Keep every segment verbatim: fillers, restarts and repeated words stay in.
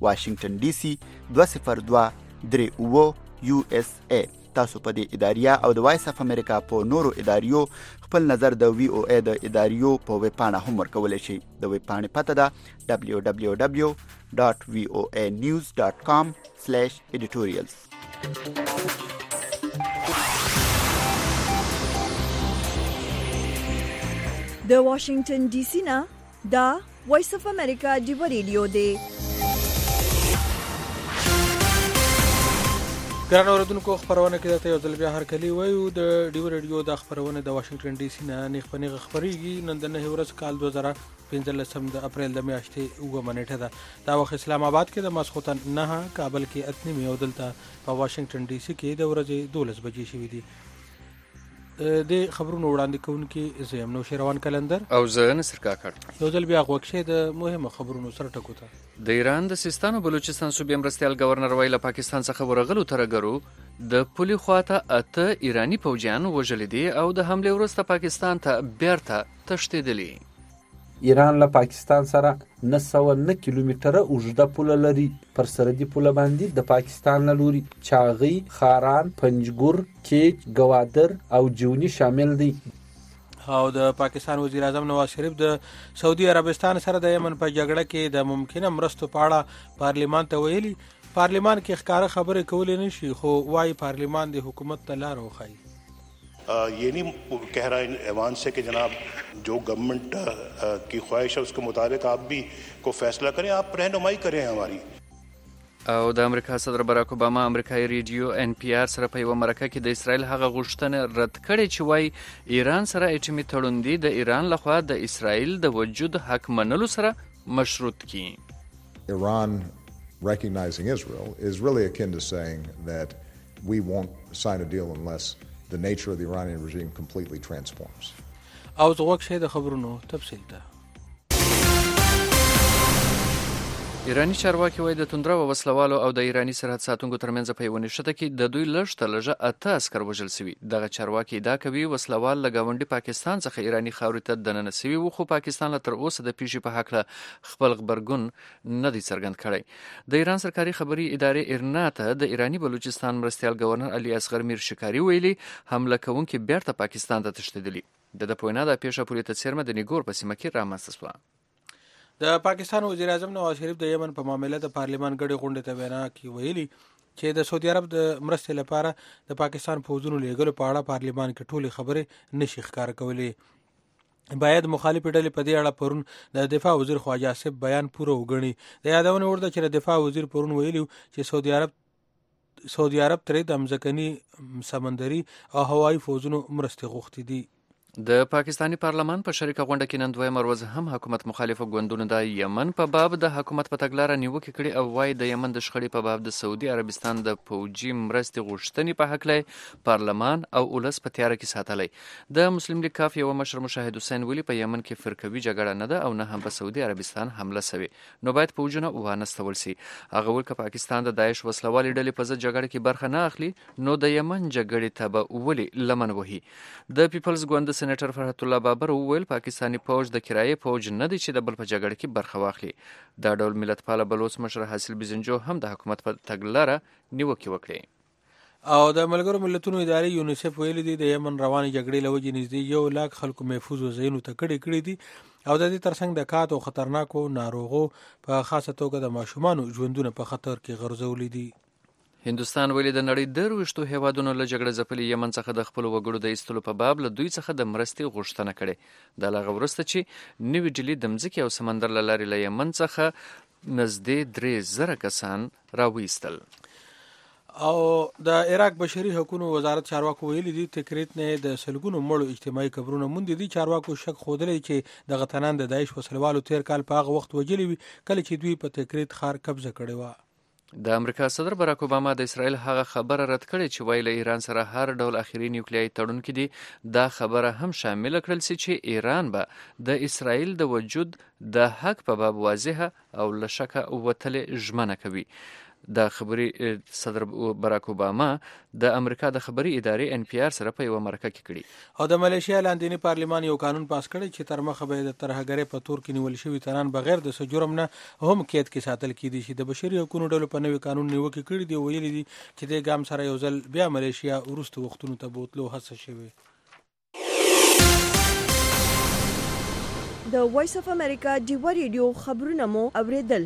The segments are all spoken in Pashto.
واشنگټن ډي سي دوه صفر دوه درې اوه یو اس ای. تاسو په دې اداریه او د وایس اف امریکا په نورو اداریو خپل نظر د وی او ای د اداریو په ویب پاڼه هم ورکولی شئ. د ویب پاڼې پته ده دبلیو دبلیو دبلیو ډاټ وی او ای نیوز ډاټ کام سلیش ایډیټوریلز. د واشنگټن ډي سي نه دا وایس اف امریکا ډیو ریډیو دی. ګران اوریدونکو، خبرونه کې درته یو ځل بیا هرکلی وایو. د ډیو ریډیو د خبرونه د واشنگټن ډي سي نه نیغ په نیغه خپرېږي. نن د نهه ورځ کال دوه زره پنځلسم د اپریل د میاشتې اووه نیټه ده. دا وخت اسلام آباد کې د ماسخوتن نهه، کابل کې اته نیمې او دلته په واشنگټن ډي سي کې د ورځې دولس بجې شوي دي. د خبرونو وړاندې کوونکي زه یم نوشیروان کلندر او زه نصر کاکړ. یو ځل بیا غوږ شئ د مهمو خبرونو سره ټکو ته. د ایران د سیستان او بلوچستان صوبې مرستیال گورنر ویل پاکستان څخه ورغلو ترګرو د پولي خواته اته ایرانی پوجیان وژل دي او د حمله وروسته پاکستان ته بیرته تښتېدلي. ایران له پاکستان سره نه سوه نه کیلومتره اوږده پوله لري. پر سرحدي پوله باندې د پاکستان له لوري چاغی، خاران، پنجګور، کیچ، ګوادر او جونی شامل دي. او د پاکستان وزیر اعظم نواز شریف د سعودي عربستان سره د یمن په جګړه کې د ممکنه مرستو په اړه پارلیمان ته ویلي. پارلیمان کې ښکاره خبرې کولی نشي، خو وايي پارلیمان د حکومت ته لار وښایي. یہ نہیں کہہ رہا ہے ایوان سے کہ جناب جو گورنمنٹ کی خواہش ہے اس کے مطابق آپ بھی کو فیصلہ کریں، آپ رہنمائی کریں ہماری. او د امریکا صدر باراک اوباما امریکایي ریډیو ان پی آر سره په یوه مرکه کې د اسرائیل هغه غوښتنه رد کړې چې وایي ایران سره اټومي تړون دی د ایران لخوا د اسرائیل د وجود حق منلو سره مشروط کړي. Iran recognizing Israel is really akin to saying that we won't sign a deal unless the nature of the Iranian regime completely transforms. او زغوک شي د خبرونو تفصیل ته. ایرانی چارواکي وایي د توندره و وسلوالو او د ایرانی سرحد ساتونکو ترمنځ په یوه نښته کې د دوی لږ تر لږه اته عسکر وژل سوي. دغه چارواکي ادعا کوي وسلوال له ګاونډي پاکستان څخه ایرانی خاورې ته دننه سوي وو، خو پاکستان له تر اوسه د پیښې په هکله خپل غبرګون نه دی څرګند کړی. د ایران سرکاري خبري ادارې ایرنا ته د ایرانی بلوچستان مرستیال گورنر علي اصغر میر شکاري ویلي حمله کوونکي بیرته پاکستان ته تښتېدلي. د ده په وینا دا پیښه پولې ته څیرمه د نیګور په سیمه کې رامنځته شوه. د پاکستان وزیر اعظم نواز شریف د یمن په معامله د پارلیمان غړي غونډې ته وینا کې ویلي چې د سعودي عرب د مرستې لپاره د پاکستان پوځونو لیږلو په اړه پارلیمان کې ټولې خبرې نشي ښکاره کولی. باید مخالفې ډلې په دې اړه پرون د دفاع وزیر خواجه آصف بیان پوره وګڼي. د یادونه وړ ده چې د دفاع وزیر پرون ویلي چې سعودي عرب سعودي عرب ترې د مځکني، سمندري او هوایي پوځونو مرستې غوښتې دي. د پاکستانی پارلمان په شریکه غونډه کې نن دویمه ورځ هم حکومت مخالفو ګوندونو د یمن په باب د حکومت په تګلاره نیوکې کړې او وايي د یمن د شخړې په باب د سعودي عربستان د پوځي مرستې غوښتنې په هکله پارلمان او ولس په تیاره کې ساتلی. د مسلم لیگ کاف یو مشر مشاهد حسین ویلي په یمن کې فرقوي جګړه نه ده او نه هم په سعودي عربستان حمله سوې، نو باید پوځونه وانستول سي. هغه ویل که پاکستان د داعش وسلوالې ډلې په ضد جګړه کې برخه نه اخلي نو د یمن جګړې ته به ولې لمن وهي. د پیپلز ګوند سېنیټر فرحت الله بابر وویل پاکستانی پوځ د کرایې پوځ نه دی چې د بل په جګړه کې برخه واخلي. دا ډول ملتپاله بلوڅ مشر حاصل بیزنجو هم د حکومت په تګلاره نیوکې وکړې. او د ملګرو ملتونو ادارې یونیسف ویلي دي د یمن روانې جګړې له وجې نږدې یو لاک خلکو محفوظ ځایونو ته کډې کړي دي او د دې ترڅنګ د کات او خطرناکو ناروغو په خاصه توګه د ماشومانو ژوندونه په خطر کې غورځولي دي. هندوستان ویلي د نړۍ درویشتو هیوادونو له جګړه ځپلي یمن څخه د خپلو وګړو د ایستلو په باب له دوی څخه د مرستې غوښتنه کړې. د هغه وروسته چې نوي ډلې د مځکې او سمندر له لارې له یمن څخه نږدې درې زره کسان راویستل. او د عراق بشري حقوقو وزارت چارواکو ویلي دي تکریت نه د سلګونو مړو اجتماعي قبرونه موندي دي. چارواکو شک خوده چې د غتنان د داعش وسلوالو تیر کال په هغه وخت وجلي وي کله چې دوی په تکریت خار قبضه کړې و. د امریکا صدر باراک اوباما د اسرائیل هغه خبره رد کړې چې وایي له ایران سره هر ډول اخري نیوکلیایي تړون کې دي. دا خبره هم شامل کړل چې ایران به د اسرائیل د وجود د حق په باب واضحه او له شکه وتلې ژمنه کوي. د خبري صدر باراک اوباما د امریکا د خبري ادارې ان پی آر سره په یو مرکه کې کړي. او د ملیشیا لاندینی پارلیمان یو قانون پاس کړی چې تر مخه به د ترهګرۍ په تور کې نیول شوي تنان بغیر د جرم نه هم قید کې ساتل کیدي شي. د بشري حقوقو ډلو په نوي قانون نیوکه کړې دی، ویلي دي چې د ګام سره یو ځل بیا ملیشیا وروسته وختونو ته بوتلو هڅه شوې. د وایس اف امریکا ډیوا ریډیو خبرونه مو اوریدل.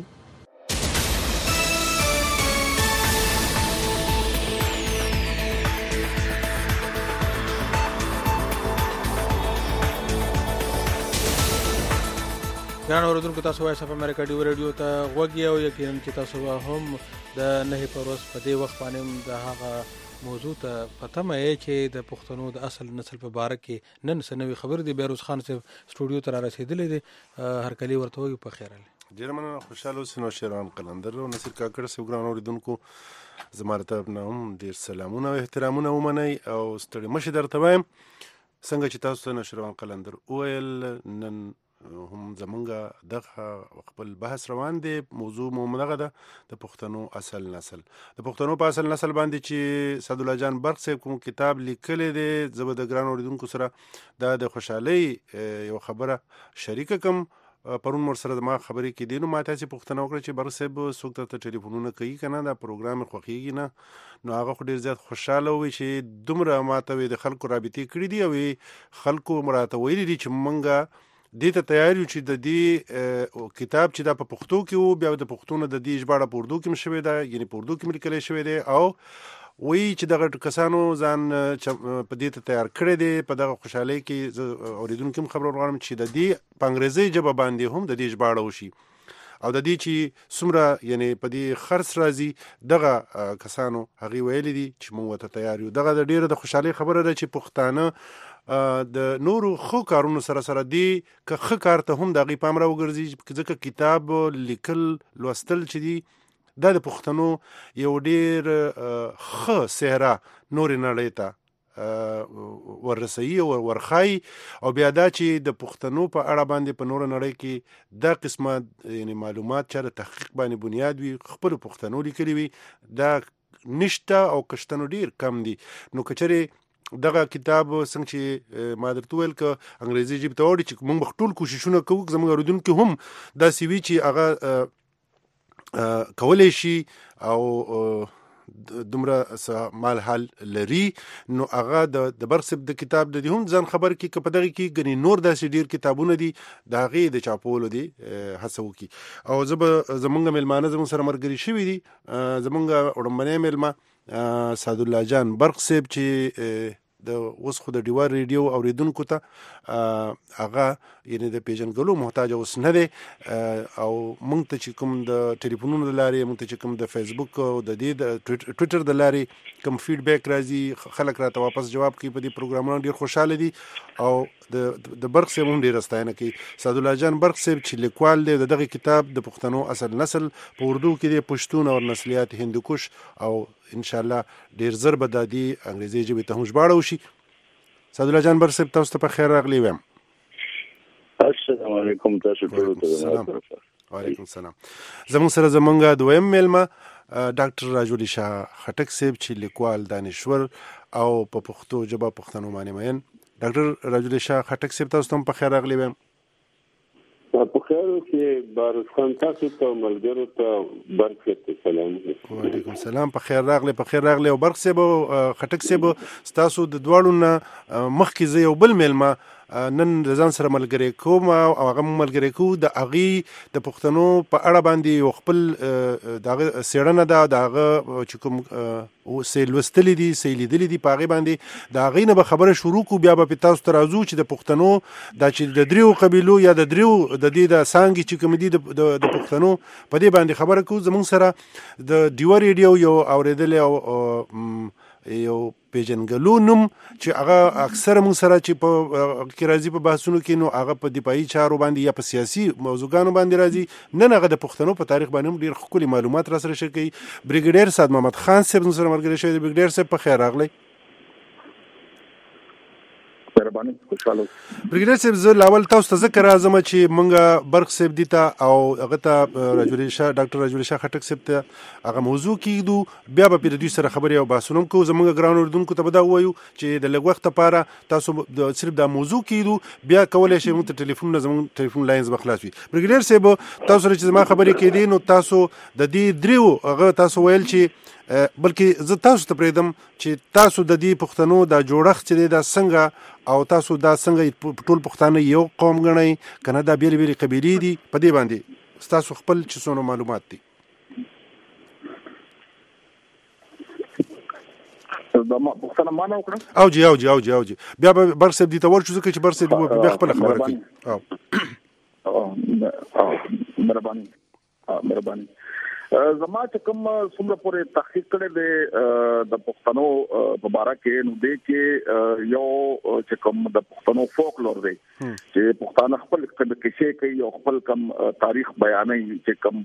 ګران اوریدونکو، تاسو وایس اف امریکا ډیوا ریډیو ته غوږ یو. یقینا چې تاسو هم د نهې پر ورځ په دې وخت باندې د هغه موضوع ته پته مې چې د پښتنو د اصل نسل په باره کې نن څه نوې خبر دی. بیروز خان صاحب سټوډیو ته را رسېدلی دی، هر کلی ورته وایي په خیر علي. ډېره مننه، خوشحاله اوسئ. نو شیران قلندر او نصیر کاکړ صاحب، ګران اوریدونکو، زما له طرف نه هم ډېر سلامونه او احترامونه ومنئ او ستړي مه شئ. درته وایم څنګه چې تاسو ته نشیروان قلندر وویل، نن هم زمونږ دغه خپل بحث روان دی. موضوع مو دغه ده د پښتنو اصل نسل. د پښتنو په اصل نسل باندې چې سعدالله جان برق صاحب کوم کتاب لیکلی دی، زه به د ګران اوریدونکو سره دا د خوشحالۍ یو خبره شریکه کم. پرون مور سره ما خبرې کې دي، نو ما تاسې پوښتنه وکړه چې برق صاحب څوک درته ټلیفونونه کوي که نه، دا پروګرام یې خوښېږي نه؟ نو هغه خو ډېر زیات خوشحاله وي چې دومره ما ته د خلکو رابطې کړي دي او خلکو راته ویلي دي چې مونږ دې ته تیار یو چې د دې کتاب چې دا په پښتو کې وو، بیا د پښتو نه د دې ژباړه په اردو کې هم شوې ده، یعنې په اردو کې هم لیکلی شوی دی، او وایي چې دغه کسانو ځان په دې ته تیار کړی دی. په دغه خوشحالۍ کې زه اورېدونکي هم خبر ورغواړم چې د دې په انګریزۍ ژبه باندې هم د دې ژباړه وشي، او د دې چې څومره یعنې په دې خرڅ راځي، دغه کسانو هغې ویلي دي چې موږ ورته تیار یو. دغه د ډېره د خوشحالۍ خبره ده چې پښتانه د نورو ښو کارونو سره سره دی که ښه کار ته هم د هغې پام راوګرځي، ځکه کتاب لیکل لوستل چې دي دا د پښتنو یو ډېر ښه څهره نورې نړۍ ته وررسوي او ورښایي. او بیا دا چې د پښتنو په اړه باندې په نوره نړۍ کې دا قسمه یعنې معلومات چا د تحقیق باندې بنیاد وي، خپلو پښتنو لیکلي وي، دا نشته او کشتنو ډېر کم دي. نو که چېرې دغه کتاب څنګه چې ما درته وویل که انګریزي ژبې ته واوړي، چې موږ به ټول کوششونه کوو زموږ اورېدونکي هم داسې وي چې هغه کولی شي او دومره مال حال لري، نو هغه د برق صاحب د کتاب د دې هم ځان خبر کړي که په دغه کې ګنې نور داسې ډېر کتابونه دي د هغې د چاپولو دي هڅه وکړي. او زه به زمونږ میلمانه زمونږ سره ملګري شوي دي، زمونږ وړومبنی میلمه سعدالله جان برق صاحب چې د اوس خو د ډیوا ریډیو اوریدونکو ته هغه یعنې د پیژنګلو محتاج اوس نه دی، او موږ ته چې کوم د ټلیفونونو د لارې، موږ ته چې کوم د فیسبوک او د دې د ټویټر د لارې کوم فیډبیک راځي، خلک راته واپس جواب کوي په دې پروګرامونو ډېر خوشحاله دي. او د د برق صاحب هم ډېره ستاینه کوي. سعدالله جان برق صاحب چې لیکوال دی د دغه کتاب د پښتنو اصل نسل په اردو کې دی، پښتون او نسلیات هندوکش، او انشاءالله ډېر زر به دا دي انګریزي ژبې ته هم ژباړه وشي. سعدالله جان برق صاحب تاسو ته په خیر راغلی ویم. السلام علیکم. تاسو ټولو ته وعلیکم السلام. زموږ سره زموږ دویم میلمه ډاکټر راجولی شاه خټک صاحب چې لیکوال، دانشور او په پښتو ژبه پښتنو باندې مین. ډاکټر راجولی شاه خټک صاحب تاسو ته هم په خیر راغلی ویم. په خیر اوسئ. باروز خان تاسو ته ملګرو ته برق صاحب ته سلام. وعلیکم السلام. په خیر راغلی په خیر راغلی. او برق صاحب او خټک صاحب ستاسو د دواړو نه مخکې زه یو بل میلمه نن د ځان سره ملګری کوم او هغه ملګری کوو د هغې د پښتنو په اړه باندې یو خپل د هغه څېړنه ده، د هغه چې کوم څه لوستلي دي څه لیدلي دي په هغې باندې د هغې نه به خبره شروع کړو. بیا به پې تاسو ته راځو چې د پښتنو دا چې د دریو قبیلو یا د دریو د دې د څانګې چې کوم دي د پښتنو په دې باندې خبره کوو. زموږ سره د ډیوا ریډیو یو اورېدلی او یو پیژنګلو نوم چې هغه اکثره موږ سره چې په کې راځي په بحثونو کې، نو هغه په دفاعي چارو باندې یا په سیاسي موضوعګانو باندې راځي. نن هغه د پښتنو په تاریخ باندې هم ډېر ښکلي معلومات را سره شریک کوي. بریګیډیر سعد محمد خان صاحب موږ سره ملګری شوی دی. بریګیډیر صاحب په خیر راغلی. مهرباني خوشاله. برګیډر صاحب زه لاول تاسو ته ذکر راځم چې مونږه برق صاحب دي ته او هغه ته رجل شاه ډاکټر رجل شاه خټک صاحب ته هغه موضوع کیدو بیا به پر دوی سره خبرې او باسونم کو زمونږ ګران اردوونکو ته بدا وایو چې د لږ وخت لپاره تاسو صرف دا موضوع کیدو بیا کولای شئ موږ ته ټلیفون نه زمونږ ټلیفون لاینز بخلاص وي. برګیډر صاحب تاسو سره چې زما خبرې کیدي نو تاسو د دې دریو هغه تاسو ویل چې بلکې زه تاسو ته پرېږدم چې تاسو د دې پښتنو دا جوړښت چې دی دا څنګه او تاسو دا څنګه ټول پښتانه یو قوم ګڼئ که نه دا بېلې بېلې قبیلې دي په دې باندې ستاسو خپل چې څونه معلومات دي. او جی او جی او جی او جی بیا به برق صاحب دې ته ورشو ځکه چې برق صاحب بیا خپله خبره کوي. مهرباني مهرباني زما چې کوم څومره پورې تحقیق کړی دی د پښتنو په باره کې نو دی کې یو چې کوم د پښتنو فولکلور دی چې پښتانه خپل کیسې کوي او خپل کم تاریخ بیانوي چې کوم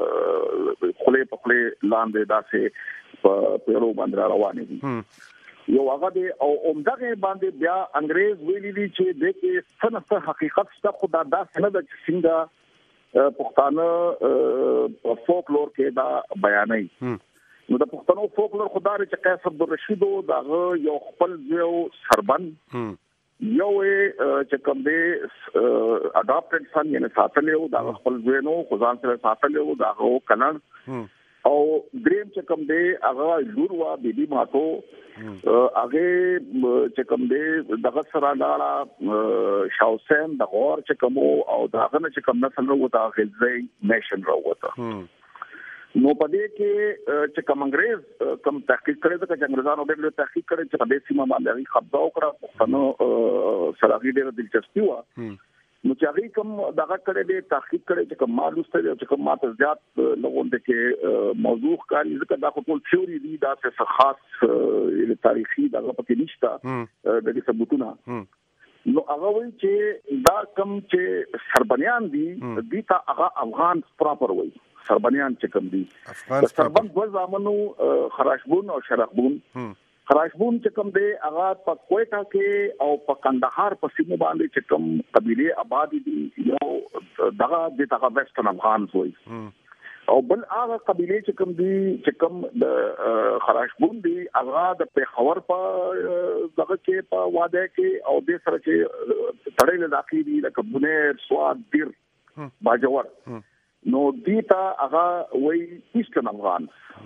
خولې په خولې لاندې داسې په پیرو باندې روانې دي یو هغه دی او عمدغه باندې بیا انګريز ویلي دي چې د کې څه حقیقت شته خو دا داسې نه ده چې څنګه پښتانه په فولکلور کې دا بیانوي. نو د پښتنو فولکلور خدای چې قیس عبدالرشید دغه یو خپل یو سربند یو چې کوم دی اډاپټډ سن یعنی ساتلو دا خپل وینو خدان سره ساتلو دا کنن او دریم چې کوم دی هغه لور وا بیبي ماتو هغه چې کوم دی دغه سره لاړه شاوسن د غور چې کوم او داغه چې کوم نسل وروته غلزي نیشن وروته نو په دې کې چې کوم انګريز کوم تحقیق کړی دا چې انګريزانو ډېر تحقیق کړی چې په دې سیمه باندې قبضه وکړه نو سره ډېر دلچسپي و نو چې هغه کوم دغه کړی دی تحقیق کړی چې کوم معلومات چې کوم ماته زیات لغون دي کې موضوع کاری ځکه دا خپل تھیوري دی دا څه خاص تاریخي دغه پکې نشته د دې ثبوتونه نو هغه وایي چې دا کوم چې سربنیان دي دي تا هغه افغان پراپر وایي سربنیان چې کوم دي سربن د زمانو خراشبون او شرقبون خراشبون چې کوم دی هغه په کوټا کې او په کندهار په سیمه باندې چې کوم قبيله آباد دي یو دغه د دغه ویسټرن افغان وایي او بل هغه قبيله چې کوم دي چې کوم د خراشبون دي هغه د پیښور په دغه کې په واده کې او د سره چې تړل داخلي دي لکه بونیر سواد دیر باجوړ نو دیتا هغه وایي ایسټرن افغان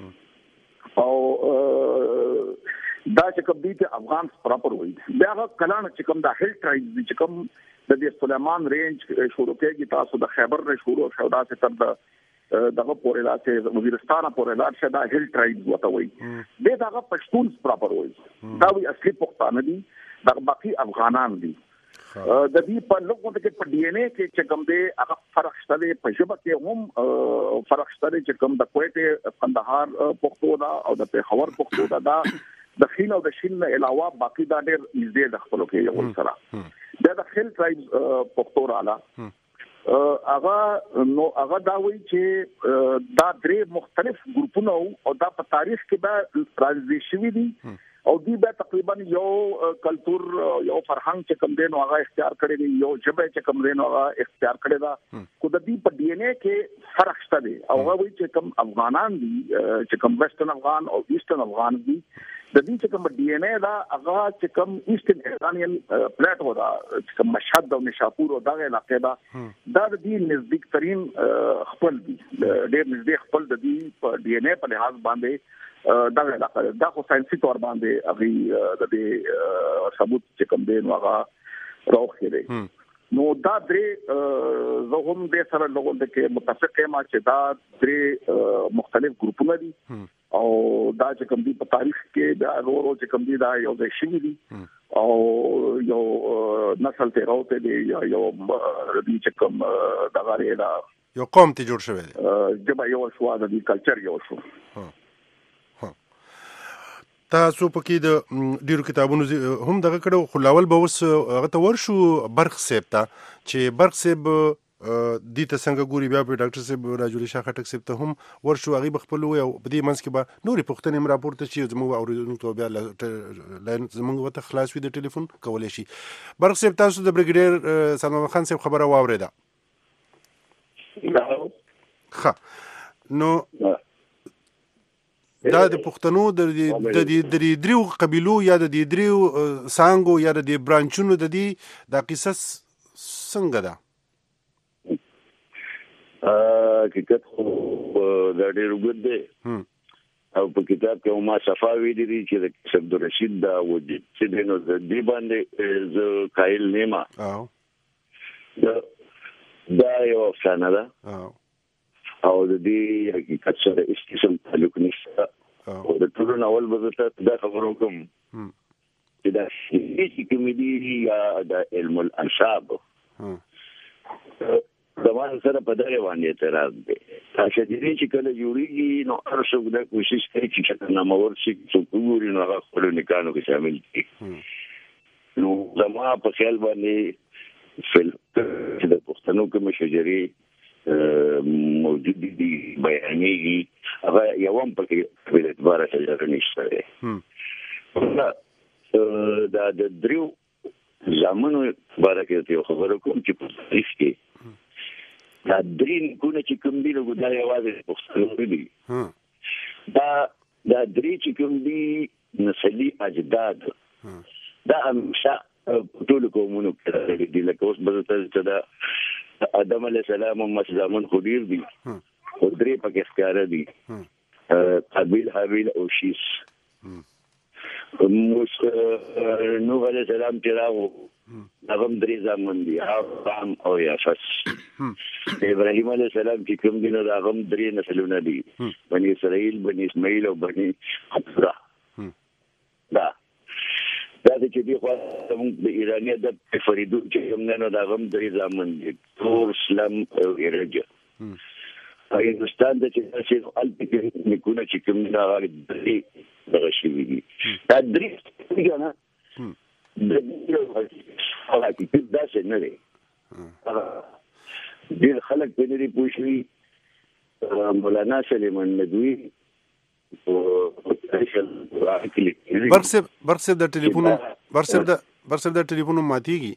او دا چې کوم دي ته افغان پراپر وایي بیا هغه کلان چې کوم د هیل ټرایب چې کوم د دې سلیمان رینج شروع کېږي تاسو د خیبر نه شروع شو دا چې تر د دغه پورې لاته وزیرستان پورې لاته دا هیل ټرایب وته وایي د دغه پښتون پراپر وایي دا وی اصلي پښتانه دي د باقي افغانان دي د دې په لوګو کې په ډي ان اے کې چې کوم دی هغه فرق شته په ژبه کې هم فرق شته چې کوم د کوټه قندهار پښتو دا او د پیښور پښتو دا دا د خین او د شین نه علاوه باقي دا ډېر نږدې د خپلو کې یو سره دا د خیل ټرایب پښتو رااله هغه نو هغه دا وایي چې دا درې مختلف ګروپونه او دا په تاریخ کې به راځي شوی دي او دی به تقریبا یو کلچر یو فرهنګ چې کوم دی نو هغه اختیار کړی دی یو ژبه چې کوم دی نو هغه اختیار کړی دا خو د دې په ډي ان اے کې فرق شته دی او هغه وایي چې کوم افغانان دي چې کوم ویسټرن افغان او ایسټرن افغان دي د دې چې کوم ډي ان اے دا هغه چې کوم ایسټرن ایرانین پلیټو دا چې کوم مشهد او نشاپور او دغه علاقې دا دا د دې نزدیک ترين خپل دي ډېر نزدیک خپل د دې په ډي ان اے په لحاظ باندې دا علاقه دا خو ساينسي تور باندې هغه د دې ثبوت چې کوم دی نو هغه راوخی دی نو دا درې زه هم د سره لغون د کې متفق یم چې دا درې مختلف ګروپونه دي او دا چې کوم دی په تاریخ کې دا ورو چې کوم دی دا یو ځای شوی دی او یو نسل ته راوته دی یو د چې کوم دا غاړي دا یو قوم ته جوړ شوی دی جبا یو شو د کلچر یو شو تاسو پکې د ډیرو کتابونو هم دغه کړو خو لاول به اوس هغه ته ورشو برق صاحب ته چې برق صاحب دې ته څنګه ګوري بیا په ډاکټر صاحب راجولي شاه خټک صاحب ته هم ورشو هغه بخپل وي او په دې منځ کې به نورې پوښتنې هم راپورته شي زموږ اوریدونکو بیا لاین زموږ وته خلاص وي د ټلیفون کولای شي. برق صاحب تاسو د بریګیډیر سلمان خان صاحب خبره واورېده؟ ښه نو دا د پښتنو د د دریو قبیلو یا د دریو سانګو یا د برانچونو د دې د قصص څنګه ده؟ حقیقت خو دا ډېر اوږد دی او په کتاب کې ما صفا ویلي دي چې د عبدالرشید دا وجود چې دی نو د دې باندې زه قایل نه یم. دا یو افسانه ده او د دې حقیقت سره هیڅ قسم تعلق نشته. او د ټولو ناول به زه ته دا خبر وکړم چې دا هیڅ کمیډي یا د علم الانساب زمان سره په دغه باندې اعتراض دی. شجري چې کله جوړیږي نو هر څوک دا کوشش کوي چې شکلنامه ورشي څوک وګوري نو هغه خپلو نکانو کې شامل کړي. نو زما په خیال باندې چې د پښتنو کوم شجري موجود دي بیانېږي هغه یو هم پکې په اعتبار شجره نشته دی. دا د دریو زامنو باره کې یو خبره کوم چې په تاریخ کې دا درې نیکونه چې کوم دي نو دا یوازې پښتنو دي. دا دا درې چې کوم دي نسلي اجداد دا همیشه په ټولو قومونو کې دي. لکه اوس به ته د آدم علیه السلام هم زامن خو ډېر دي خو درې پکې ښکاره دي قابیل حابیل او شیس. نوح علیه السلام چې راغو هغه هم درې زامن دي حام او یافس. ابراهیم علیه السلام چې کوم دي نو هغه هم درې نسلونه دي بني اسرائیل بني اسماعیل او بني حفصه. دا دا چې دی خو د ایراني ادب فریدون چې کوم نه نو هغه هم درې زامن دي تور اسلام او ایرج. هندوستان د چې چې الپیک نیکونه چې کوم نه هغه درې دغه شوي دي. دا درې څنګه نه د دې هغه چې داسې نه دی ډېر خلک په دې پوه شوي. مولانا سلیمان ندوي برق صاحب برق صاحب د ټلیفون برق صاحب د برق صاحب د ټلیفون ماتېږي.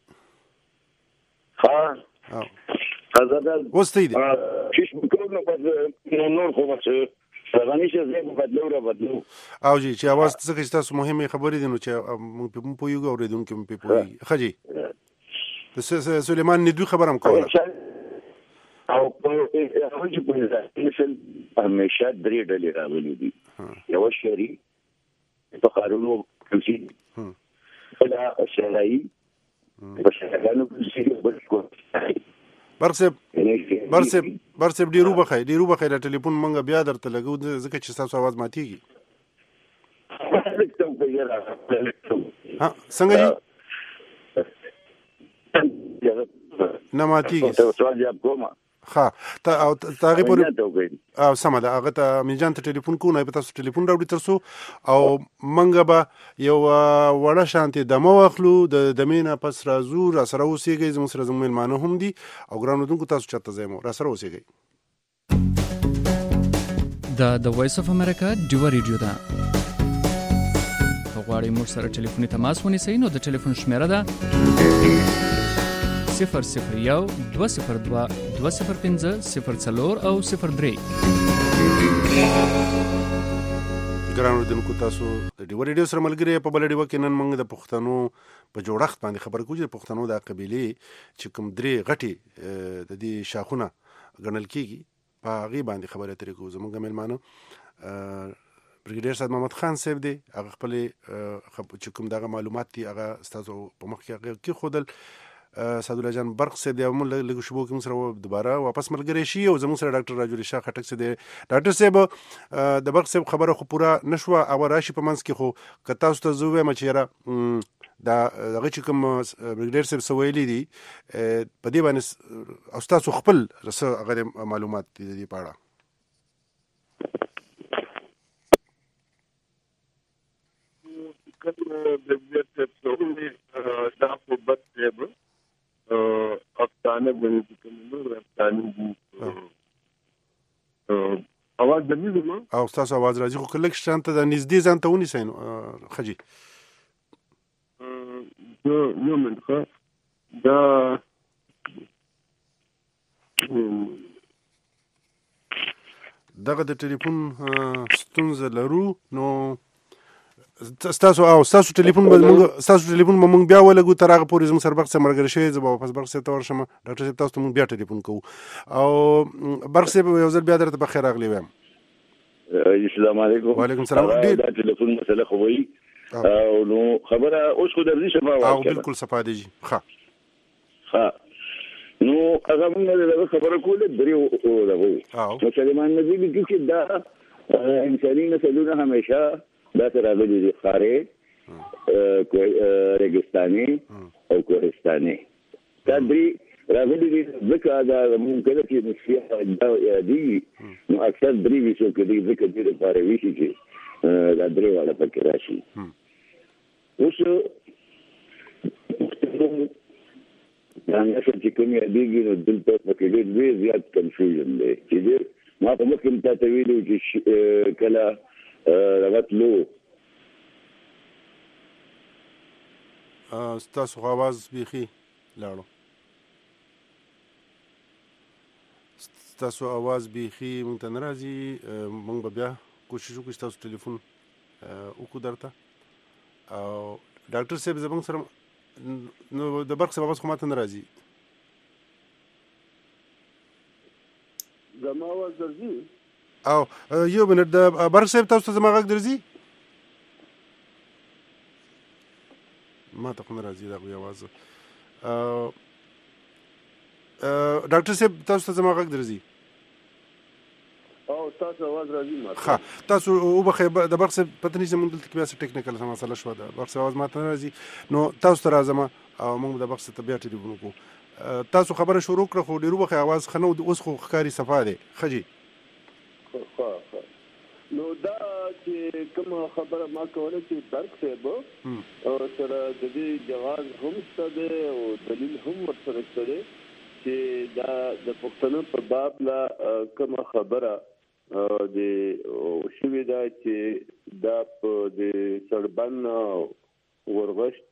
ها اوس ته دی شش وکړو نو په نور خو څه څنګه نشه زه په بدلو را بدلو او جی چې اواز څه کې تاسو مهمه خبرې دي نو چې موږ په په یو اوریدونکو په پوي خجی د سلیمان ندوی خبرم کوله او په هغه چې په مثال همیشه درې ډلې راغلي دي. یو شری په قانونو کې دا شرعي په شرعانو کې بل کو برسب برسب برسب ډیرو بخای ډیرو بخای د ټلیفون منګه بیا درته لګو ځکه چې تاسو आवाज ماتيږي. ها څنګه جی نه ماتيږي سوال جواب کوم. ها ته او تاغي پر او سم ده هغه ته میجان ته ټلیفون کو نه په تاسو ټلیفون راوړی ترسو او منګه به یو وړه شانتي دمو واخلو د دمینا پس رازو را سره اوسېږي زموږ سره زموږ ملمانه هم دي او ګرانو دونکو تاسو چاته زمو را سره اوسېږي. دا د وایس اف امریکا ډیو ریډیو ده. غواړئ موږ سره ټلیفوني تماس ونیسئ نو د ټلیفون شمیره ده صفر صفر یو دوه صفر دوه دوه صفر پنځه صفر څلور او صفر درې. ګرانو دونکو تاسو د ډیو ریډیو سره ملګری په بل ډیو کې نن موږ د پښتنو په جوړښت باندې خبرې کوو. د پښتنو د قبیلې چې کوم درې غټي د دې شاخونه ګڼل کېږي په هغې باندې خبرې اترې کوو. زموږ مېلمانه بریګیډیر صاحب محمد خان صاحب دی هغه خپلې چې کوم دغه معلومات دي هغه ستاسو په مخ کې هغه کېښودل. سعدالله جان برق صاحب دی موږ لږ شبو کې موږ سره دوباره واپس ملګری شي او زموږ سره ډاکټر راجولي شاه خټک صاحب دی. ډاکټر صاحب د برق صاحب خبره خو پوره نشوه او راشي په منځ کې خو که تاسو ته زه ووایم چې یاره دا هغه چې کوم بریګیډیر صاحب څه ویلي دي په دې باندې او ستاسو خپل څه هغه معلومات دي د دې په اړه. افغانستان باندې کوم راځي زما او تاسو आवाज راځي خو کله شانت د نږدې ځان ته ونیسئ نو خجي یو یو منټ ښه دا دغه د ټلیفون ستونزه لرو نو ستاسو او ستاسو ټلیفون به موږ ستاسو ټلیفون به موږ بیا ولګو تر هغه پورې زموږ سره برق سره مرګري شي زه به واپس برق سره تور شم ډاکټر صاحب تاسو ته موږ بیا ټلیفون کوو او برق صاحب یو ځل بیا درته بخیر راغلی وایم السلام علیکم وعلیکم السلام دا ټلیفون مسله خو وي او نو خبره اوس خو درځي شفا او بالکل صفا دي ښه ښه نو هغه موږ له خبره کوله درې او دغه مسلمان نبی لیکي چې دا انساني نسلونه همیشه دا سره راغلي دي خارې ریګستاني او کوهستاني دا درې راغلي دي ځکه دا موږ کله چې مسیح دا دي نو اکثر درې ویشو کې دي ځکه چې لپاره ویشي چې دا درې والا پکې راشي اوس دا چې کوم یې دیږي نو دلته پکې ډېر زیات کنفیوژن دی چې ما په مخکې تاسو ویلو چې کله راغلو ستاسو आवाज بيخي لاړو ستاسو आवाज بيخي مونږ ته ناراضي مونږ بیا کوشش وکړو چې تاسو ټلیفون وکړو درته او ډاکټر صاحب زموږ سره نو د برق سره आवाज کومه ته ناراضي زما आवाज درځي او یو منټ د برق صاحب تاسو ته زما غږ درځي ما ته کوم راځي دا غوي आवाज ډاکټر صاحب تاسو ته زما غږ درځي او تاسو आवाज راځي ما ښه تاسو وبخې د برق صاحب پته نشم موږ دلته کې بیا څه ټیکنیکل مسله شو ده برق صاحب आवाज ما ته راځي نو تاسو ته راځم او موږ د برق ته بیا ټلیفون وکړو تاسو خبره شروع کړه خو ډیرو بخې आवाज خنو اوس خو ښکاری صفا دی خجی نو دا چې کوم خبره ما کوله چې برق صاحب او سره د دې جواز هم ستده او دلیل هم ورسره کړي چې دا د پښتنو په باب لا کوم خبره د شوی دا چې دا په د سړبن ورغشت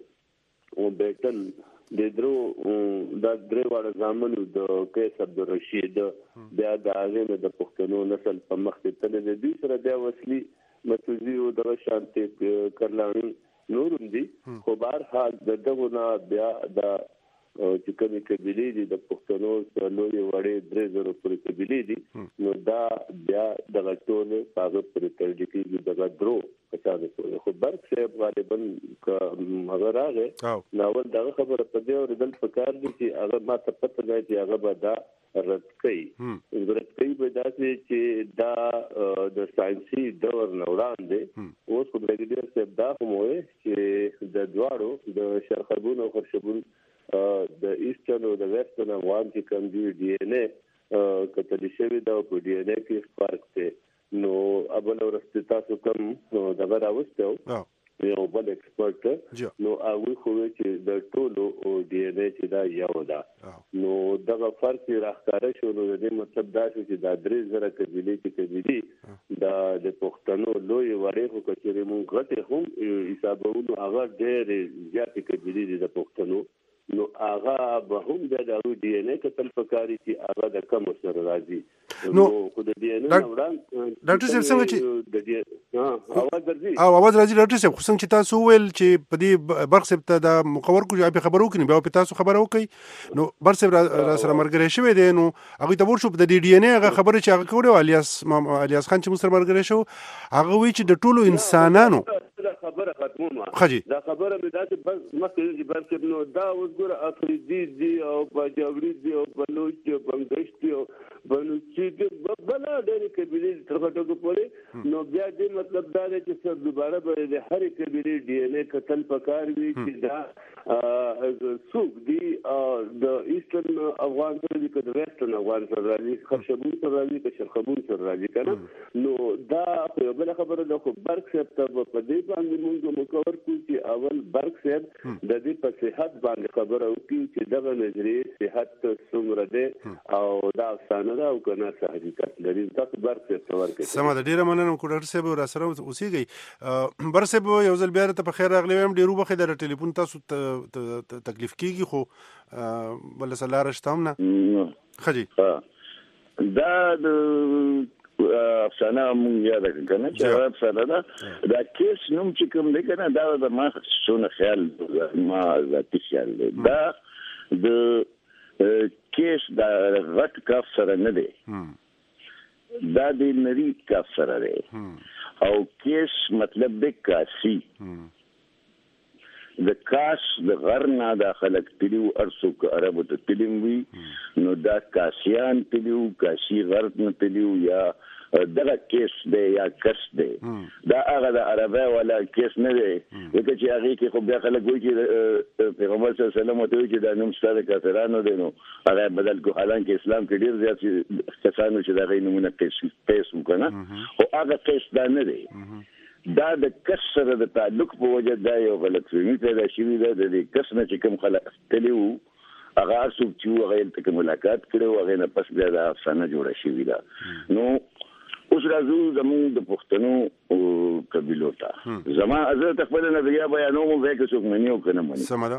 او بیتن د درو د درې وړ زامنو د کیس عبدالرشید بیا د هغه د پښتنو نسل په مخ ته تل د دې سره د وسلی متوزی او د شانتي کرلانی نورم دي خو بهر حال دغه نه بیا د چې کومې قبیلې دي د پښتنو لوی وړې درې زره پورې قبیلې دي نو دا بیا دغه ټول هغه پرې ترجیح کېږي دغه درو کسانو خو برق صاحب غالبا هغه راغی ناول دغه خبره په دې اورېدل پکار دي چې هغه ما ته پته نه چې هغه به دا رد کوي رد کوي به داسې چې دا د ساینسي دور نه وړاندې اوس خو بریګیډیر صاحب دا هم وایي چې د دواړو د شرخبون او خرشبون د ایسټرن او د ویسټرن افغان چې کوم دی ډي ان اے کتل شوی دا په ډي ان اے کې فرق دی نو ابل ورسته تاسو کوم دغه راوستو یو بل ایکسپرت نو هغه خو چې د ټولو ډي ان اے چې دا یو ده نو دغه فرق راښکاره شو نو د دې مطلب دا شو چې دا درې زره قبیلې چې قبیلې دا د پښتنو لوی وړې خو کچېرې مونږ غټې هم حسابونو هغه ډېر زیاتې قبیلې دي د پښتنو نو هغه به هم د ډي ان اے کتل پکاري چې هغه د کم سره راځي نو خو د ډي ان اے وړاندې ډاکټر صاحب څنګه چې د دې ها आवाज درځي او आवाज راځي ډاکټر صاحب خو څنګه چې تاسو ویل چې په دې برق صاحب ته د مخور کو جواب خبرو کړي بیا په تاسو خبرو کوي نو برق صاحب را سره مرګري شوی دی نو هغه ته ورشو د ډي ان اے هغه خبره چې هغه کوله الیاس الیاس خان چې مستر مرګري شو هغه وی چې د ټولو انسانانو خبره ختمه خجی دا خبره مې دا چې بس مخکې چې برق نو دا اوس ګوره افریدي دي او پنجابي دي او بلوچ دي او بنگش دي او بلوچي دي بلا ډېرې قبیلې تر غټو پورې نو بیا دې مطلب دا دی چې سر دوباره به د هرې قبیلې ډي ان اے کتل پکار وي چې دا څوک دي د ایسټرن افغان سره دي که د ویسټرن افغان سره راځي خرشبون سره راځي که شرخبون سره راځي که نه نو دا خو یو بله خبره ده خو برق صاحب ته به په دې باندې مونږ مکور کړو چې اول برق صاحب د دې په صحت باندې خبره وکړي چې دغه نظریې صحت څومره دی او دا افسانه نه ده او که نه څه حقیقت لري تاسو برسې ته ورکړئ. سمه ده، ډېره مننه کوم ډاکټر صاحب را سره اوسېږئ. بر صاحب یو ځل بیا درته په خیر راغلی وایم. ډېر وبخښئ دا ټلیفون تاسو تکلیف کېږي خو بله څه لاره شته هم نه ښه جي دا د افسانه مونږ یاده کړه که نه چې هغه افسانه ده دا کیس نوم چې کوم دی که نه دا د ما څونه خیال ما ذاتي خیال دی دا د کیس دا غټ کاف سره نه دی دا د نری کاف سره دی او کیس مطلب دی کاسی د کاس د غر نه دا خلک تلیو ارسو که عربو ته تلیم وي نو دا کاسیان تلیو کاسی غر نه تلیو یا دغه کیس دی یا کس دی دا هغه د عربی والا کیس نه دی ځکه چې هغې کې خو بیا خلک وایي چې پیغمبر صلی الله علیه وسلم ورته وایي چې دا نوم ستا د کافرانو دی نو هغه بدل کړو حالانکه اسلام کې ډېر زیات کسانو چې د هغې نومونه قیس وو که نه خو هغه قیس دا نه دی دا د کس سره د تعلق په وجه دا یو غلطفهمي پیدا شوې ده د دې کس نه چې کوم خلک تللي وو هغه هر څوک چې وو هغه هلته کې ملاقات کړی وو هغې نه پس بیا دا افسانه جوړه شوې ده. نو اوس راځو زموږ د پښتنو قبیلو ته. زما زه ته خپله نظریه بیانوم بیا که څوک مني او که نه مني. سمه ده.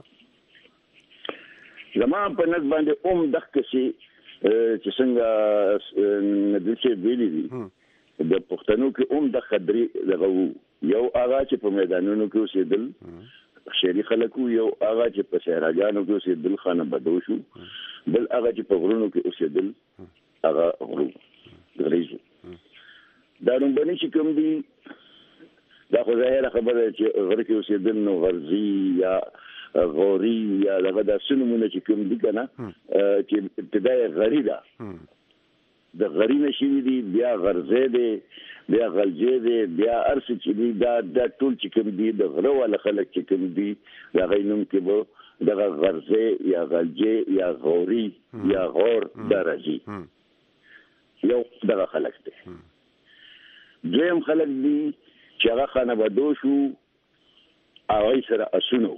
زما په نظر باندې اوم دغه شي چې څنګه ندوي صاحب ویلي دي د پښتنو کې اوم د خدري دغه وو یو هغه چې په میدانونو کې اوسېدل شهري خلک وو یو هغه چې په صحراګانو کې اوسېدل خانه بدوش وو بل هغه چې په غرونو کې اوسېدل هغه غرو غریزو. دا لومبني چې کوم دي دا خو ظاهره خبره چې غر کې اوسېدل نو غرزي یا غوري یا دغه داسې نومونه چې کوم دي که نه چې ابتدا یې غري ده د غري نه شوي دي بیا غرزی دی بیا غلجی دی بیا هر څه چې دي دا دا ټول چې کوم دي د غره والا خلک چې کوم دي د هغې نوم کې به دغه غرزی یا غلجی یا غوري یا غور دا راځي. یو دغه خلک دی. دویم خلک دي چې هغه خانه بدوش وو هغوی سره اسونه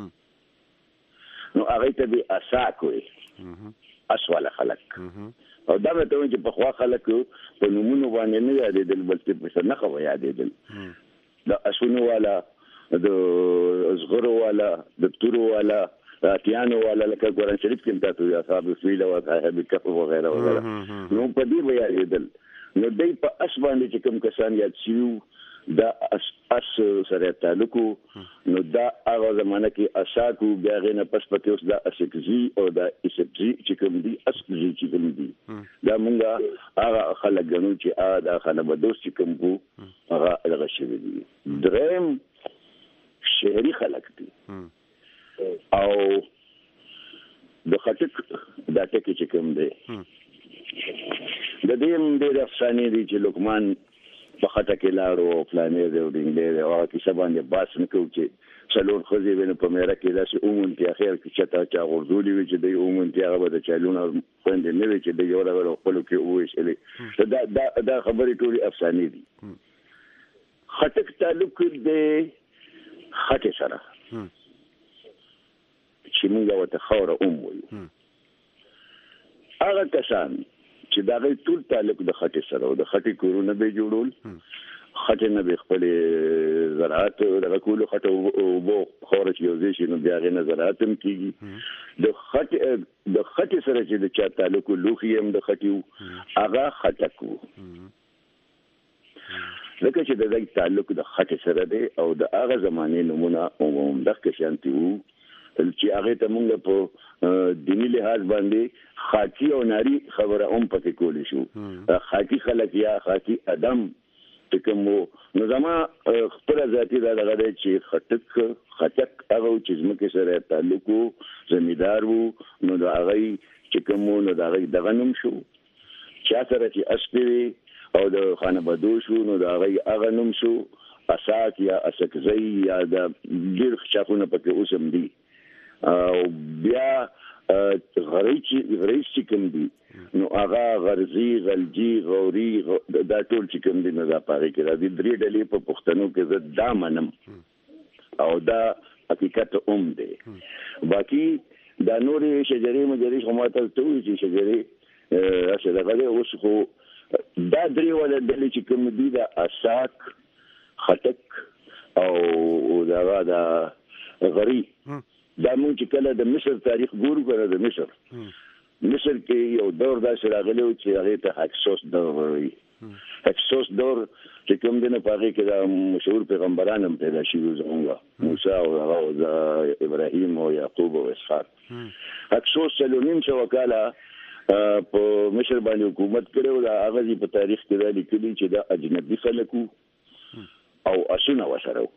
نو هغوی ته به اساک وایي اس والا خلک او دا به ته وایي چې پخوا خلک په نومونو باندې نه یادېدل بلکې په نښه به یادېدل د اسونو والا د زغرو والا د تورو والا اتیانو والا لکه قرآن شریف کې تاسو اصحاب الفیل او اصحاب الکهف وغیره وغیره نو په دې به یادېدل. نو دوی په اس باندې چې کوم کسان یاد شوي دا اس اس سره تعلق نو دا هغه زمانه کې اساکو بیا غې نه پس پکې اوس دا اسکزي او دا اسکزي چې کوم دي اسکزي چې کوم دي دا مونږه هغه خلک ګڼو چې هغه دا خانه بدوس چې کوم وو هغه دغه شوي دي. دریم شهري خلک دي او د خټک دا ټکي چې کوم دی د دې هم ډېرې افسانې دي چې لقمان په خټه کې لاړو او فلانې دی او ډینګلی دی او هغه کیسه باندې باس نه کوو چې څلور ښځې وې نو په میره کې داسې اومونتې اخر کې چته چا غورځولي وي چې دی اومونتې هغه به د چالونه خویندې نه وي چې دی یو ډول خپلو کې وویشلې دا دا خبرې ټولې افسانې دي. خټک تعلق دی خټې سره چې موږ ورته خاوره اوم وایو. هغه کسان چې دا غي ټول تعلق د خټې سره او د خټې کورونه به جوړول خټې نه به خپل زراعت دغه کولو خټه او بو خوره چې یو ځای شي نو بیا غي نه زراعت هم کیږي. د خټې د خټې سره چې د چا تعلق لوخي هم د خټې هغه خټکو لکه چې د دې تعلق د خټې سره دی او د هغه زمانه نمونه عموم دغه شانتي وو چې هغه ته مونږ په دینی لحاظ باندې خاکی او ناری خبره هم پکې کولی شو. خاکی خلک یا خاکی ادم کوم نو زما خپل ذاتی دا دغه دی چې خټک خټک هغه چې زمکه سره تعلق وو زمیدار وو نو دا هغه چې کوم نو دا هغه دغه نوم شو. چا سره چې اسپی او د خانه بدوش نو دا هغه هغه نوم شو. اساک یا اسکزی یا د ډیر شاخونه پکې اوسم دي او بیا غری چې غری چې کوم دي نو هغه غرزي غلجي غوري دا ټول چې کوم دي نو دا پاره کې راځي درې ډلې په پښتنو کې زه دا منم او دا حقیقت هم دی. باقي دا نورې شجرې مجرې خو ماته ته وایي چې شجرې اصل دغه اوس خو دا درې ولا د چې کوم دي د اساک خټک او دا دا غری دا موږ چې کله د مصر تاریخ ګورو کنه د مصر مصر کې یو دور داسې راغلی چې هغه ته هکسوس دور وایي هکسوس دور چې کوم دنه پاره کې دا مشهور پیغمبران هم پیدا شوي زموږ موسی او ابراهیم او یعقوب او اسحاق هکسوس سلونیم چې وکاله په مصر باندې حکومت کړو دا هغه په تاریخ کې دا لیکلي چې دا اجنبي خلکو او اسونه وسره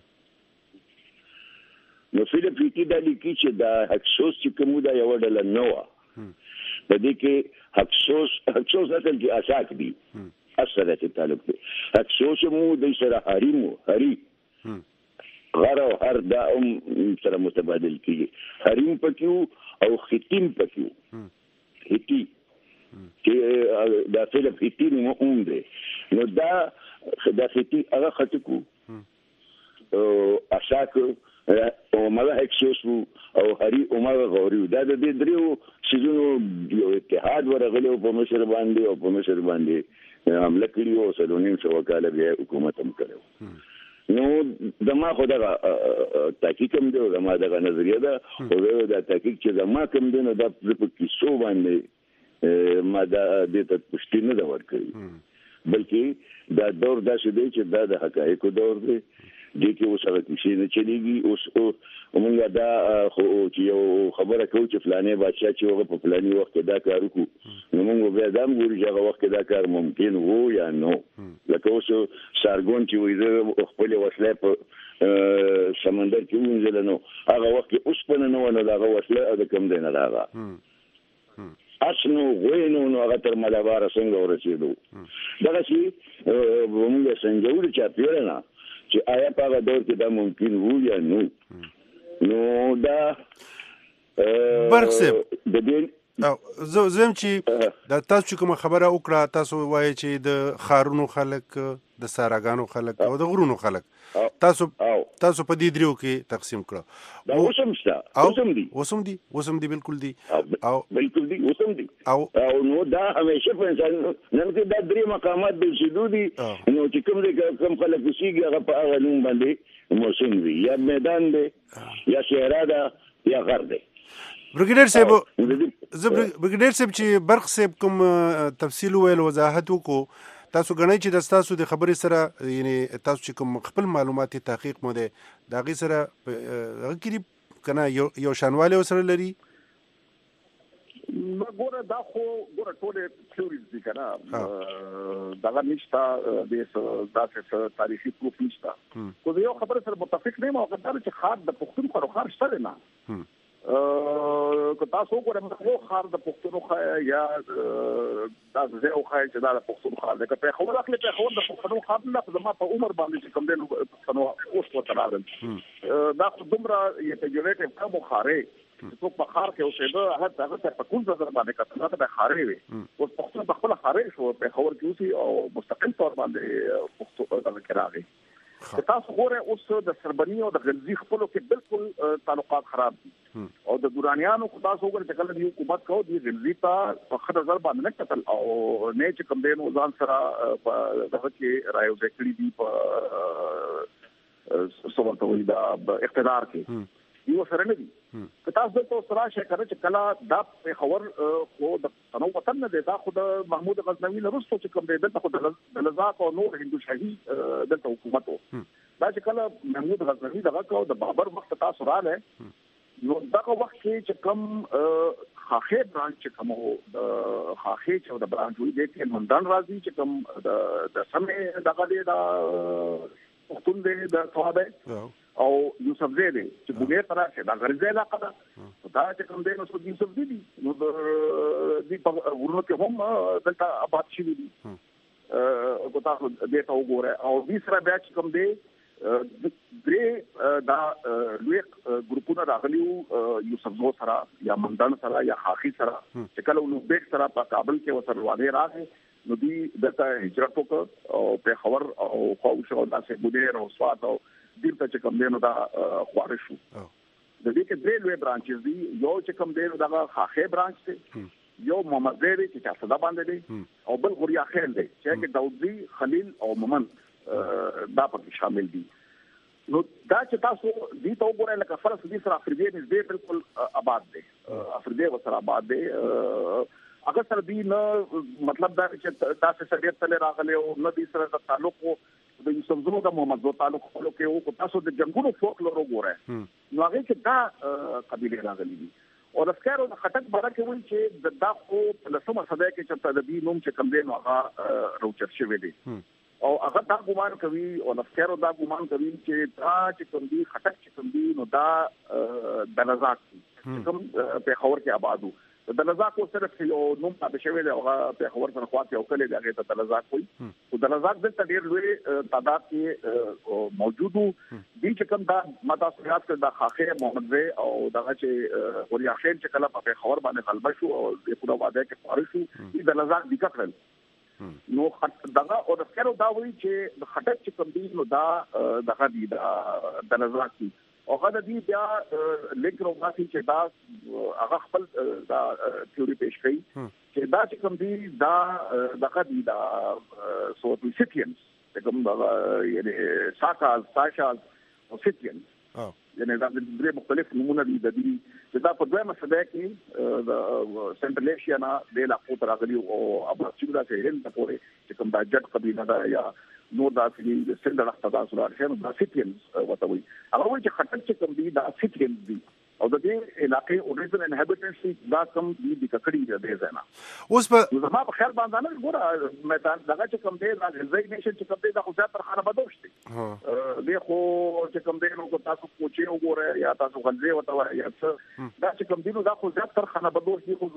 نو فیلیپ فیټی دا لیکي چې دا هکسوس چې کوم دا یو ډول نووا د دې کې هکسوس هکسوس اصل کې اساک دي اصل ته تعلق دی هکسوس مو د سره حریمو هری غره هر دا هم سره متبادل کیږي حریم پکيو او ختیم پکيو هتی چې دا فیلیپ فیټی نو هم دی نو دا دا فیټی هغه خطکو او اساک او مله هکسوس او هری او مله غوري دا د دې دریو سيزونو یو اتحاد ورغلی په مصر باندې او په مصر باندې حمله کړی او سلونیم شو وکاله بیا حکومت هم کړو نو دما خدای تحقیق هم دی دما دغه نظریه ده او دا تحقیق چې دما کوم دی نو دا په کیسو باندې ما دا د ته پښتې نه دا ورکړي بلکې دا دور داسې دی چې دا د حقایقو دور دی دې کې اوس هغه کیسې نه چلیږي اوس موږ دا خو چې یو خبره کوو چې فلانه بادشاہ چې هغه په فلاني وخت کې دا کار وکړو نو موږ بیا دا ګورو چې هغه وخت کې دا کار ممکن وو یا نو لکه اوس سارګون چې وایي خپل وسله په سمندر کې ونځل نو هغه وخت کې اوس په نه ونه دا وسله د کم دی نه راغله اسنو غوینو نو هغه تر ملابار څنګه ورسېدو دغه چې موږ څنګه چې پیرنه چې آیا په هغه دور کې دا ممکن وو یا نو نو دا برخصب د دې او زه زم چې دا تاسو کوم خبره وکړه تاسو وایي چې د خارونو خلک د ساراګانو خلک او د غرونو خلک تاسو تاسو په دې دریو کې تقسیم کړو دا اوسم شته اوسم دي اوسم دي اوسم دي بالکل دي او بالکل دي اوسم دي او نو دا همیشه په انسان نن کې دا درې مقامات د شدودي نو چې کوم دې کوم خلک وسیږي هغه په هغه نوم باندې موسم دي یا میدان دی یا صحرا ده یا غر دی برګیډر صاحب زه برګیډر صاحب چې برق صاحب کوم تفصیل ویل وضاحت وکړو تاسو غنئ چې د تاسو د خبرې سره یعنی تاسو چې کوم خپل معلوماتي تحقیق مو ده دا غي سره غکری کنه یو یو شانواله سره لري نو ګوره دا خو ګوره ټول تھیوریز دي کنه دا نشته د داسې تاریخي پروف نشته خو یو خبره سره متفق نه یم او دا چې خاص د پښتون خو خار شته نه که تاسو وګورئ نو خار د پښتون خو یا دا زه او خای چې دا د پښتون خار د په خبره خپل په خبره د پښتون خار نه زما په عمر باندې کوم دین پښتون اوس په ترادل دا خو دومره یې په جوړه کې کوم خاره څوک په خار کې اوسېده هغه هغه په کوم ځای باندې کتنه ته خارې وي اوس پښتون په خپل خارې شو په خبر کې اوسي او مستقل تور باندې پښتون ته راغی تاسو غوړې اوس د سربنی او د غلزی خپلو کې بالکل تعلقات خراب دي او د دورانیانو خو تاسو وګورئ چې کله د حکومت کو دی غلزی ته په خطر ځل باندې نه قتل او نه چې کوم دین وزان سره په دغه کې رايو ځکړي دي په سوالته وي دا اقتدار کې یو سره نه دي که تاسو ته سره شي کړئ چې کله دا په خبر خو د تنو وطن نه دی دا خو د محمود غزنوي نه رسو چې کوم دی دلته خو د لزاق او نور هندو شاهي دلته حکومت وو دا چې کله محمود غزنوي دغه کو د بابر وخت تاسو رااله نو دغه وخت کې چې کوم خاخه برانچ چې کوم د خاخه چې د برانچ وي د مندان راځي چې کوم د د سمې دغه دی دا پښتون دی د صحابه او یوسف زیدی چې بوګه ترا چې دا غرضه علاقه ده دا چې کوم دی نو څو یوسف زیدی نو د دې په ورونو کې هم دلته آباد شي دي ا کو تاسو دې ته وګوره او دې سره بیا چې کوم دی درې دا لوی ګروپونه راغلیو یوسف زو سره یا مندان سره یا خاخي سره چې کله نو بیگ سره په کابل کې وسره وانه راغی نو دې دته هجرت وکړ او په خبر او خو شو داسې بودیر او سوات او دلته چې کوم دینو دا خوارشو د دې کې درې لوی برانچز دي یو چې کوم دینو دا خاخه برانچ دی یو محمد زید چې چا صدا باندې دی او بل غوریا خیل دی چې کې داودزی خلیل او مومن دا پکې شامل دي. نو دا چې تاسو دې ته وګورئ لکه فرض دې سره افریدي نږدې بالکل آباد دی افریدي وسره آباد دی اگر سره دې نه مطلب دا چې تاسو سره تل راغلي او نه دې سره تعلق د یوسف زو د محمد زو تعلق خپل کې او تاسو د جنگونو فولکلور وګورئ نو هغه چې دا قبيله راغلي دي او د سکارو د خټک باره کې وایي چې د دا خو په لسمه صده کې چې د دې نوم چې کوم دی نو هغه روچت شوی دی او هغه دا ګومان کوي او نفسیارو دا ګومان کوي چې دا چې کوم دی خټک چې کوم دی نو دا د لزاق کوم په خبر کې آبادو د لزاق صرف یو نوم تابع شوی دی هغه په خبر سره خواته او کله دغه ته د لزاق وي او د لزاق د ډیر لوی تعداد کې موجودو دي چې کوم دا ماته سیاست کې د خاخه محمد زی او دغه چې وریا خیر چې کله په خبر باندې غلبه شو او د پوره واده کې پاره شو د لزاق د کړل نو دغه او د سکرو دا وایي چې د خټک چې کوم دی نو دا دغه دی د لزاق دی او هغه دی بیا لیک راغلی چې دا هغه خپل دا تیوري پیش کړي چې دا چې کوم دی دا دغه دی دا سوتوسیټینز کوم دا یعنی ساکاز ساشاز او سیټینز یعنی دا د درې مختلف نمونه دي د دې چې دا په دویمه صده کې د سنټرل ایشیا نه د علاقو تر راغلي او اباسیودا څخه هند پورې چې کوم دا جټ قبیله ده یا نور داسې د سندر اختدا سره شنو دا سیټینز وته وي هغه وایي چې خټک چې کوم دي دا سیټینز دي او د دې علاقې اوریجن انهبیټنټس دا کوم دي د ککړی دی ځنه اوس په زما په خیر باندې نه ګوره میدان دغه چې کوم دی دا ریزګنیشن چې کوم دی دا خو ځاتر خانه بدوشت دي دی خو چې کوم دی نو تاسو کوچي وګوره یا تاسو غلځي وته یا څه دا چې کوم دی نو دا خو ځاتر خانه بدوشت دي خو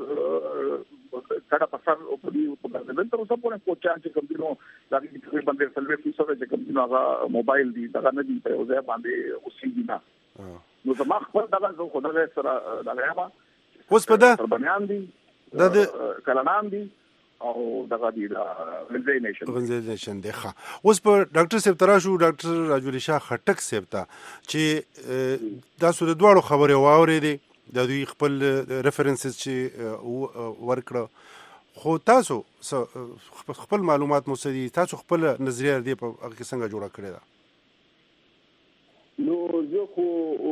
کړه په سر او په دې په دې تر اوسه پورې کوچان چې کوم دی نو دا تقریبا د سلوي فیصد چې کوم دی نو هغه موبایل دی دا نه دی په ځای باندې اوسېږي نه نو زما خپل دغه زه خو دغه سره دغه ما اوس په دا بنیان دي د کلنان دي او دغه دي د ورنیشن ورنیشن دی ښه اوس په ډاکټر صاحب تراشو ډاکټر راجولی شاه خټک صاحب ته چې تاسو د دوړو خبرې واورېدې د دوی خپل ریفرنسز چې ورکړه خو تاسو خپل معلومات مو سدي تاسو خپل نظریه دی په هغه څنګه جوړه کړې ده نو زه خو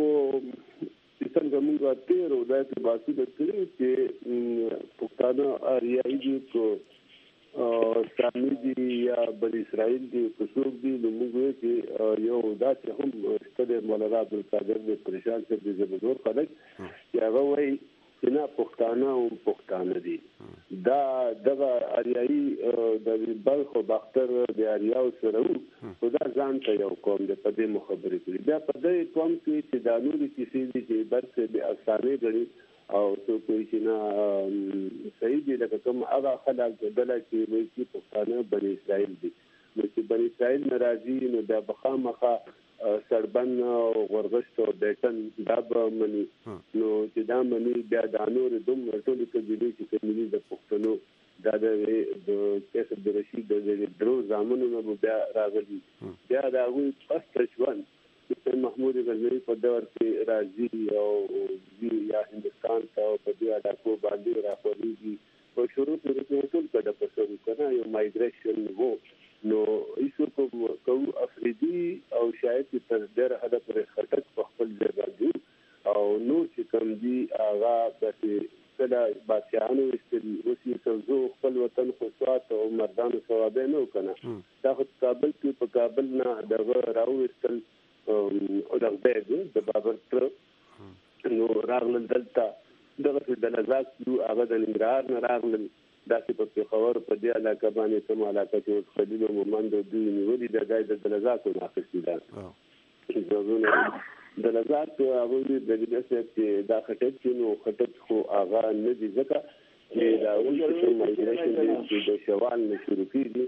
څنګه موږ تیر او داسې باسي د کړی چې پښتانه اریایي دي کو سامي دي یا بل اسرائیل دي کوڅوک دي نو موږ چې یو داسې هم ستاسو مولانا عبدالقادر د پریشان څخه د زبردور خلک چې هغه وایي چې نه پښتانه او پښتانه دي دا دغه اریایي د بلخ او باختر د اریاو سره وو دا ځان ته یو قوم د پدې مخبرې کړي بیا په دې قوم کې چې د نورو کیسې دي چې برسه د افسانې غړي او څو کوئی چې نه صحیح دي لکه کوم هغه خلک دله چې وایي چې پښتانه بني اسرائیل دي نو چې بني اسرائیل ناراضي نو د بخامخه سربن او غرغشت او بیتن دا به مني نو چې دا مني بیا د نور دوم ټول کبیله چې کمني د پښتنو دا د کیسه د رشید د درو زامنو نه بیا راغلي بیا دا وي پست ژوند چې محمود غزنوي په دور کې راځي او یا هندستان ته په دې علاقو باندې راځي په شروع کې ټول کده په سر کنه یو مایګریشن وو نو ایسو کو افریدي او شاید تر ډېر حد پورې خټک په خپل ځای باندې او نو چې کوم دي هغه د کله بادشاہانو استری اوسې څو خپل وطن خو سوات او مردانو ثوابه نه وکنه دا خو کابل کې په کابل نه دغه راوستل او دغه د بابر تر نو راغلل دلته دغه د لزاک یو هغه د ننګرهار نه راغلل دا چې په خبر په دې علاقه باندې کوم علاقه چې خلیل او مومند دوی نیولې د دای د لزاکو نه اخیستل دا د لزاک هغه د دې چې دا خټک چې نو خټک خو هغه نه دي ځکه چې دا وایي چې مایګریشن د شوال نه شروع کیږي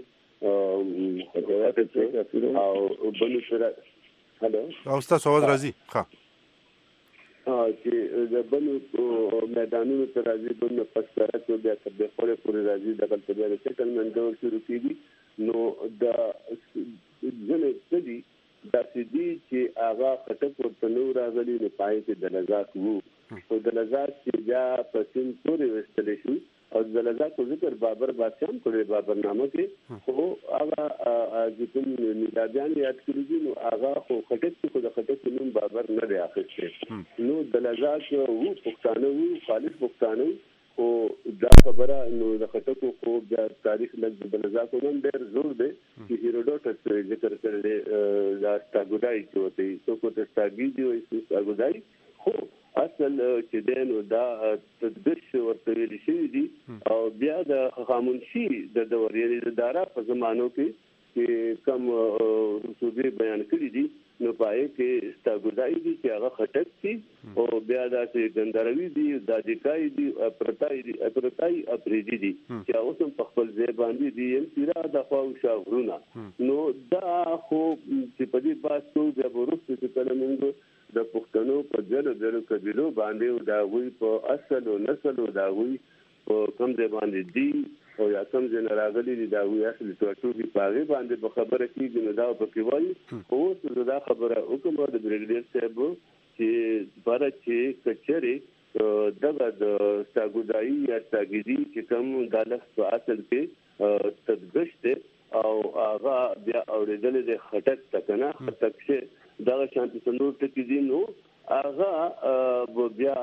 او بل سره هلو او تاسو आवाज راځي ښه چې د بلو میدانونو ته راځي بل پسکره ته بیا تر د خوري پورې راځي د بل ته د سیټلمنټ ډول شروع کیږي نو د ځنې ستدي د سدي چې هغه خټک ورته نو راغلي نه پای کې د لزاک وو او د لزاک چې بیا په سین پورې وستل شو او د لزاکو ذکر بابر بادشاہ کړی بابر نامه کې خو هغه چې کوم میلادیان یاد کړی دي نو هغه خو خټک خو د خټک نوم بابر نه دی اخیستی نو د لزاک وو پښتانه وو خالص پښتانه خو دا خبره نو د خټکو خو د تاریخ لږ د لزاکو نوم ډېر زور دی چې هیروډوټس ذکر کړی دا ستاګودای چې وته څو کو ته ستاګی دی او ستاګودای خو اصل چې دین دا تدبیر ورته ویل شي دي او بیا د خاموشي د دورې د دارا په زمانو کې چې کم رسوبي بیان کړی دي نو پای کې ستاګودای دي چې هغه خټک دي او بیا داسې ګندروي دي دادیکای دي پرتای دي پرتای اپریدي دي چې اوس په خپل ځای باندې دي یم تیرا د خواو شاورونه نو دا خو چې په دې باسو د ورسته چې کله موږ د پښتنو په ځل ځل قبيلو باندې دا وی په اصل او نسل او دا وی په کوم ځای باندې دي او یا کوم ځای راغلي دي دا وی اصل ټوټو دي پاغي باندې په خبره کې نو دا په کې وایي او دا خبره حکم د بریګیډیر صاحب چې بار چې کچري دغه د ستاګودای یا ستاګیدي چې کوم د لفظ په اصل کې تدګشت او هغه بیا اورېدل د خټک تکنه خټک شه دا شانتي سنور ټکی دي نو هغه بیا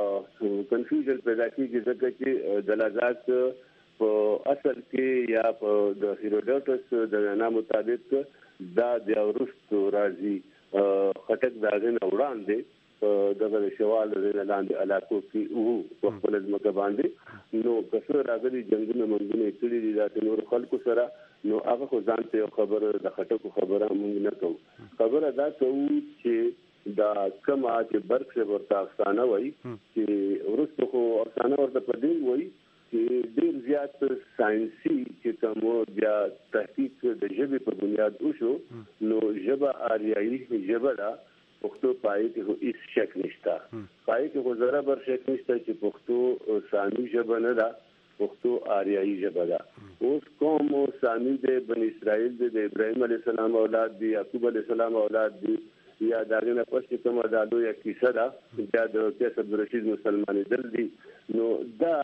کنفیوژن پیدا کیږي ځکه چې د لزاک په اصل کې یا په د هیروډوټس د نام مطابق دا د ورستو راځي خټک داغه نه وړاندې دغه شوال د لاندې علاقو کې وو په خپل ځمکه باندې نو کثر راغلي جنگونه منځونه کړي دي د نور خلکو سره نو هغه خو ځان ته خبره د خټکو خبره مونږ نه کوو خبره دا کوو چې دا کما چې برخه ورته افسانه وای چې ورسته خو افسانه ورته پدې وای چې ډیر زیات ساينسي چې کوم بیا تحقیق د ژبې په بنیاد وشو نو ژبه آریایي ژبه دا پښتو پای کې هیڅ شک نشته پای کې خو زره بر شک نشته چې پښتو سامي ژبه نه ده پښتو آریایي ژبه ده اوس کوم سامي د بنی اسرائیل د ابراهيم عليه السلام اولاد دي یعقوب عليه السلام اولاد دي یا داغه نه پښې کوم دالو یا کیسه ده بیا د کیسه عبدالرشید مسلمانې دل دي نو دا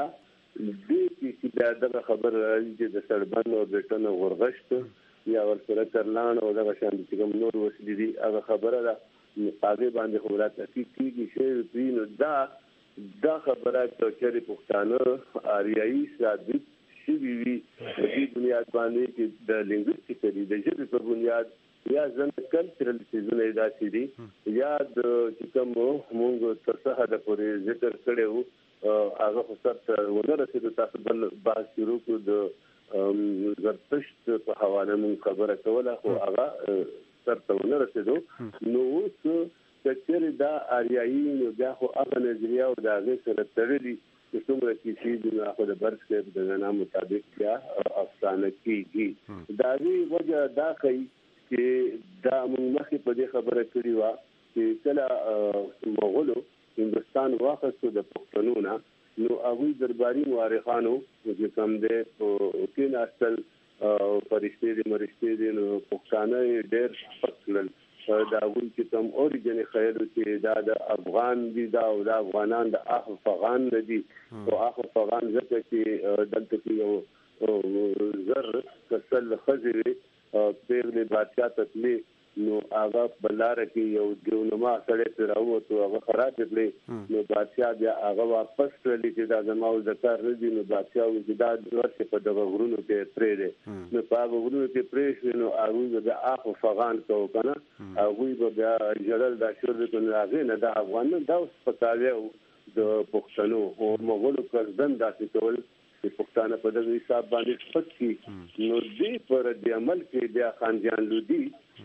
دې چې دا د خبر راځي چې د سربند او بیٹنه ورغشت یا ورسره کرلان او دغه شان چې کوم نور وسیلې دي هغه خبره ده هغه باندې خبره تحقیق کیږي چې پینو دا دا خبره چې پښتانه آریایي ثابت شي وي د دې بنیاد باندې چې د لینګویسټیک د ژبې په بنیاد یا ځنه کلچرل سيزونه داسې دي یا د چې کوم موږ تر څه حد پورې ذکر کړو هغه خاصه ورته د تاسو بل بحث شروع کړو د زرتشت په حواله مون خبره کوله خو هغه ترته ونه رسیدو نو اوس چې دا آریایي نو بیا خو هغه نظریه او دا غي سره تړلي چې څومره کیسې د هغه د برخه د نام مطابق بیا افسانه کیږي دا وی وجه دا کوي چې دا موږ مخکې په دې خبره کړې و چې کله مغولو هندستان واخستو د پښتنو نه نو هغه درباري مورخانو چې کوم دې په کې ناستل فرشتي دي مرشتي دي نو پښتانه ډېر فصل دا وایي چې کوم اوريجن خیر چې دا د افغان دي دا او د افغانان د اخ افغان دي او اخ افغان ځکه چې دلته کې یو زر کسل خزري پیغله بادشاہ تطلی نو هغه بلاره کې یو دیونما سره تر راوته هغه خراب کړی نو بادشاہ بیا هغه واپس کړی چې دا زموږ ذکر ردی نو بادشاہ وځي دا ورته په دغه غرونو کې پرې دی نو په هغه غرونو کې پرې شو نو هغه د اخ افغان کو کنه هغه بیا جلال دا شور د هغه نه د افغان دا پکاوي د پښتنو او مغولو کردن داسې کول چې پښتانه په دغه حساب باندې سپک کی نو دې پر د عمل کې بیا خانجان لودي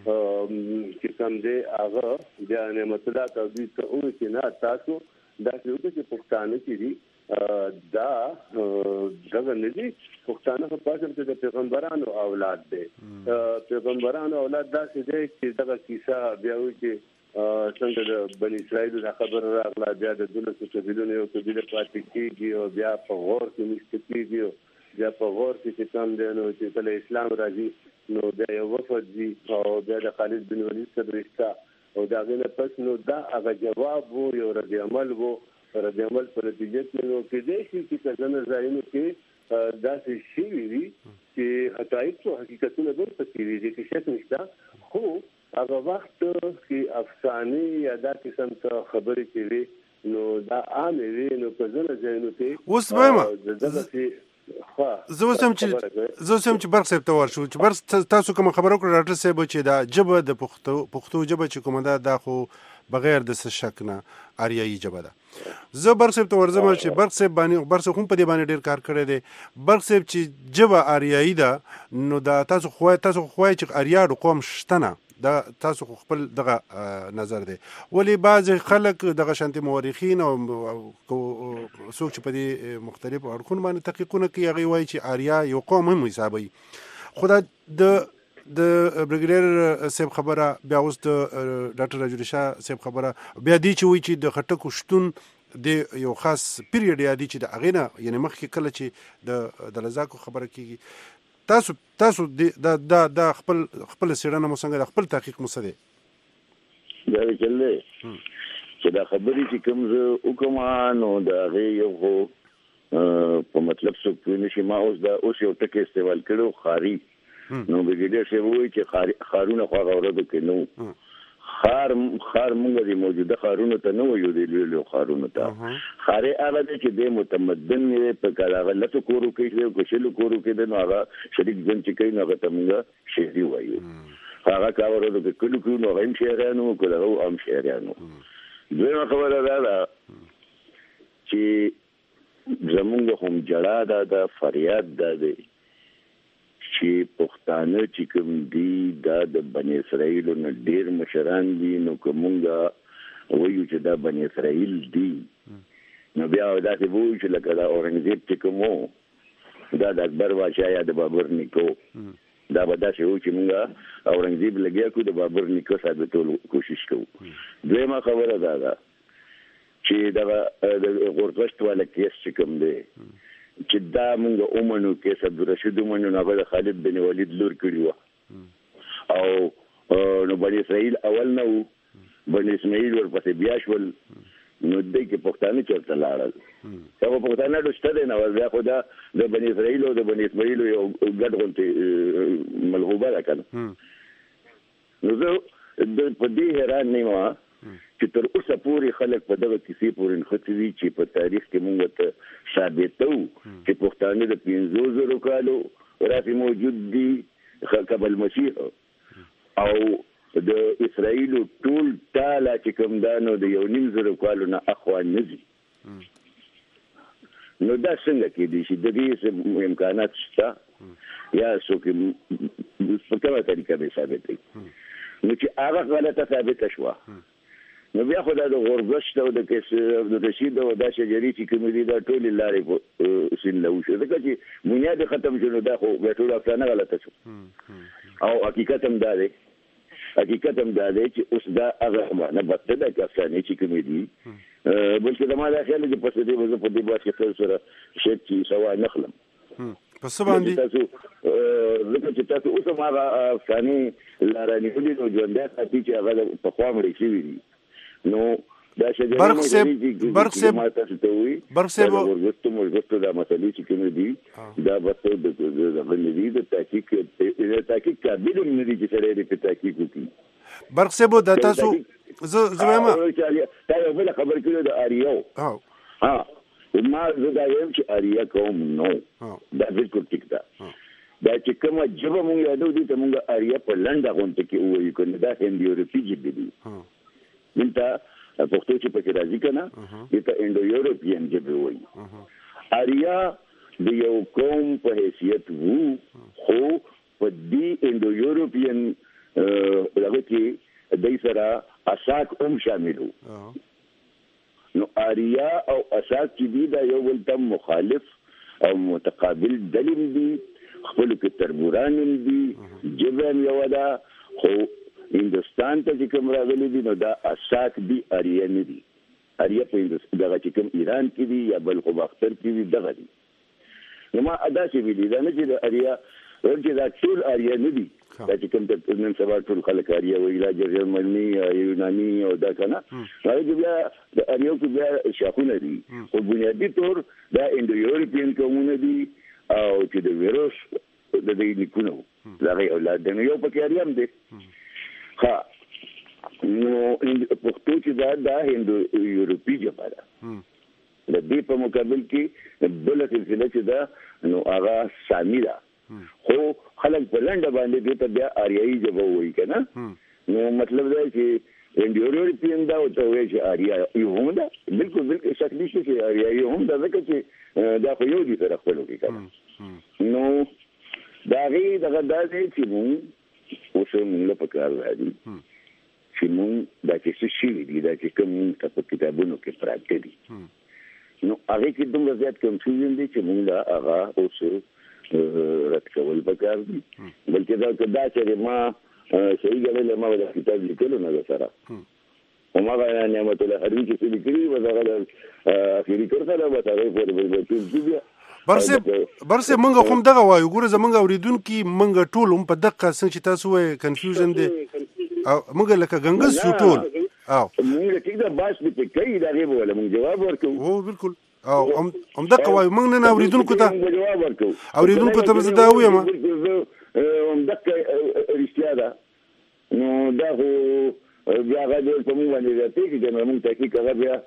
چې کوم دې هغه بیا نعمت الله توحید ته او چې نه تاسو دا چې پښتانه کې دي دا دغه نه دي پښتانه په پاسه کې د پیغمبرانو اولاد دي پیغمبرانو اولاد دا چې دغه کیسه بیا وي چې څنګه د بنی اسرائیل د خبر راغله بیا د دولت قبیلونو یو قبیله پاتې کیږي او بیا په غور کې مستقیږي بیا په غور کې کوم دی نو چې کله اسلام راځي نو بیا یو وفد دي او بیا د خالد بن ولید سره رښتا او دا غنه پس نو دا هغه جواب وو یو رد عمل وو رد عمل په نتیجه کې نو کې دې شي چې څنګه ځایونو کې داسې شی وي چې حقایق او حقیقتونه به پکې وي چې شک نشته خو هغه وخت کې افسانه یا دا قسم ته خبرې کوي نو دا عام وي نو په ځنه ځایونو کې اوس به ما زه وسم چې زه سم چې برق صاحب ته ورشو چې برق تاسو کوم خبرو کړو ډاکټر صاحب چې دا جبه د پښتو پښتو جبه چې کومه ده دا خو بغیر د څه شک نه آریایي جبه ده. زه برق صاحب ته ورځم چې برق صاحب باندې برق صاحب هم په دې باندې ډېر کار کړی دی. برق صاحب چې جبه آریایي ده نو دا تاسو خو تاسو خو چې آریاړو قوم شته نه دا تاسو خپل دغه نظر دی ولی بعض خلک دغه شانتي مورخین او څوک چې په دې مختلفو اړخونو باندې تحقیقونه کوي هغه وایي چې آریا یو قوم هم حسابوي. خو دا د د برګیډیر صاحب خبره بیا اوس د ډاکټر راجوری شاه صاحب خبره بیا دی چې وایي چې د خټکو شتون د یو خاص پیریډ یادي چې د هغې نه یعنې مخکې کله چې د د لزاکو خبره کېږي تاسو تاسو دا دا دا خپل خپل سیړنه مو څنګه د خپل تحقیق مو څه دی دا چلې چې دا خبرې چې کوم زه وکم نو د هغې یو خو په مطلب څوک پوه نه شي ما اوس دا اوس یو ټکی استعمال کړی خاري نو برګیډیر صاحب وایي چې ښارونه خو هغه ورځو کې نه خار خار مونږ د موجوده خارونو ته نه وایو د لویو خارونو ته خارې هغه دی چې د متمدن په کار هغه لته کورو کې دی کوشلو کورو کې دی نو هغه شریک ژوند چې کوي نو هغه ته مونږ شهري وایو هغه کار ورته کې کلو کلو نو هم شهرانو کله هغه هم شهرانو. دویمه خبره دا ده چې زمونږ هم جړه ده د فریاد ده دی چې پښتانه چې کوم دي دا د بني اسرائیل نه ډېر مشران دي نو کومګه وایو چې دا بني اسرائیل دي نو بیا داسې وایو چې لکه دا اورنګزیب چې کوم دا د اکبر بادشاه یا د بابر نیکو دا به داسې وایو چې موږ اورنګزیب لګیا کړو د بابر نیکو ثابتولو کوشش کوو. دویمه خبره دا ده چې دغه د غورځشت والا کیس چې کوم دی چې دا مونږ اومنو کیس عبدالرشید اومنو هغه د خالد بن ولید لور کړي وه او نو بني اسرائیل اول نه وو بني اسماعیل ورپسې بیا شول نو دی کې پښتانه چېرته لاړل هغه پښتانه ډېر شته دی نه بیا خو دا د بني اسرائیل او د بني اسماعیل یو ګډ غونتې ملغوبه ده که نه نو زه په دې حیران نه یم چې تر اوسه پورې خلک په دغه کیسې پورې نښتي دي چې په تاریخ کې موږ ته ثابتو چې پښتانه د پنځو زرو کالو راسې موجود دي قبل مسیح او د اسرائیلو ټول ټاله چې کوم دا نو د یو نیم زرو کالو نه اخوا نه ځي نو دا څنګه کېدی شي د دې امکانات شته یا څوک په کومه طریقه به ثابتوي نو چې هغه غلطه ثابته شوه نو بیا خو دا د غورځشت او د کیس عبدالرشید او دا شجري چې کومې دي دا ټولې لارې په سین له وشو ځکه چې بنیاد ختم شو نو دا خو بیا ټول افسانه غلطه شو او حقیقت هم دا دی حقیقت هم دا دی چې اوس دا هغه معنه بدته ده که افسانې چې کومې دي بلکې زما دا خیال دی پس دې به زه په دې بحث کې تاسو سره شک چې سوا نه خلم په څه باندې تاسو ځکه چې تاسو اوس هم هغه افسانې لاره نیولې نو ژوندی ساتي چې هغه پخوا مړې شوي دي نو دا شجري برق صاحب برق صاحب برق صاحب ورغستو مرغستو دا مسلې چې کوم دي دا بس د غنډې د تحقیق د تحقیق قابل نه دي چې سره دې تحقیق وکړي. برق صاحب دا تاسو زه زه وایم دا یو بل خبر کړو د اریو ها ما زه دا وایم چې اریا کوم نو دا بالکل ټیک ده دا چې کومه جبه مونږ یادو دي ته مونږ اریا په لنډه غونډه کې وایو کنه دا هندي یورپی جبه دي دلته پښتو چې پکې راځي که نه دلته انډو یورپین ژبې وایي اریا د یو قوم په حیثیت وو خو په دې انډو یورپین دغه کې دوی سره اساک هم شامل وو نو اریا او اساک چې دي دا یو بل ته مخالف او متقابل دلیل دي خپلو کې تربوران هم دي ژبه هم یوه ده خو هندوستان ته چې کوم راغلي دي نو دا اساک دي اریا نه دي اریا په دغه چې کوم ایران کې دي یا بل خو باختر کې دي دغه دي نو ما ادا چې ویلي دا نه چې د اریا ورته دا ټول اریا نه دي دا چې کوم ته نن سبا ټول خلک اړیا ویلا جرمني یوناني او دا کنه هغه بیا د اړیو کې بیا شاخونه دي او بنیادی طور دا انډو یورپین کومونه دي او چې د ویروس د دې لیکونو دا غي اولاد د یو په کې اړیام دي ها نو پښتو چې دا د هندو یورپی ژبه ده د دې په مقابل کې بل سلسله چې دا نو هغه سامي ده خو خلک په لنډه باندې دې ته بیا آریایي ژبه وایي کنه نو مطلب دا چې انډیورپین دا او ته وایي چې آریایي هم ده بالکل بالکل شکلی شي چې آریایي هم ده ځکه چې دا خو یو دي سره خپل کې کنه نو دا غي دغه داسې چې مونږ اوس موږ له پکار راځي چې مونږ دا چې څه شي دي دا چې کوم په کتابونو کې پراته دي نو هغه کې دومره زیات کنفیوژن دي چې موږ دا هغه اوس رد کول پکار دي بلکې دا کدا چې ما صحیح غوړل ما د کتاب لیکلو نه سره همغه نعمت الله هروي چې لیکلي و دا اخیری کړه دا به تاسو په دې برسه برسه منګه کوم دغه وایو ګوره زمونږ اوریدونکو منګه ټول هم په دقه څنګه چې تاسو وایي کنفیوژن دي او منګه لکه غنګس شو ټول او موږ چې دا باس دې کوي دا غیب ولا موږ جواب ورکو او بالکل او هم دغه وایو موږ نه اوریدونکو ته جواب ورکو اوریدونکو ته زه دا وایم هم دغه رښتیا ده نو دا خو بیا غوډ په موږ باندې راځي چې موږ تحقیق کوو بیا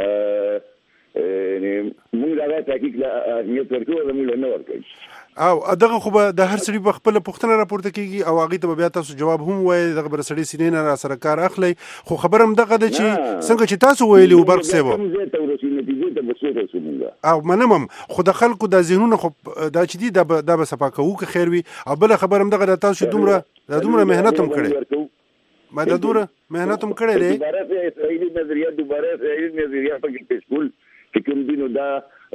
موږ دا تحقیق لا نیت ورکو ولا موږ نه ورکو او دغه خو به د هر سړي په خپل پوښتنه راپورته کیږي او هغه ته بیا تاسو جواب هم وایي دغه بر سړي سینې نه را سره کار اخلي خو خبرم دغه د چې څنګه چې تاسو ویلي وبرق سیبو او منمم خو د خلکو د ذهنونو خو دا چې دي د د صفا کوو که خیر وي او بل خبرم دغه د تاسو دومره د دومره مهنت هم کړی ما د دومره مهنت هم کړی دی دوباره اسرائیلی نظریه دوباره اسرائیلی نظریه په کې سکول چې کوم دینو دا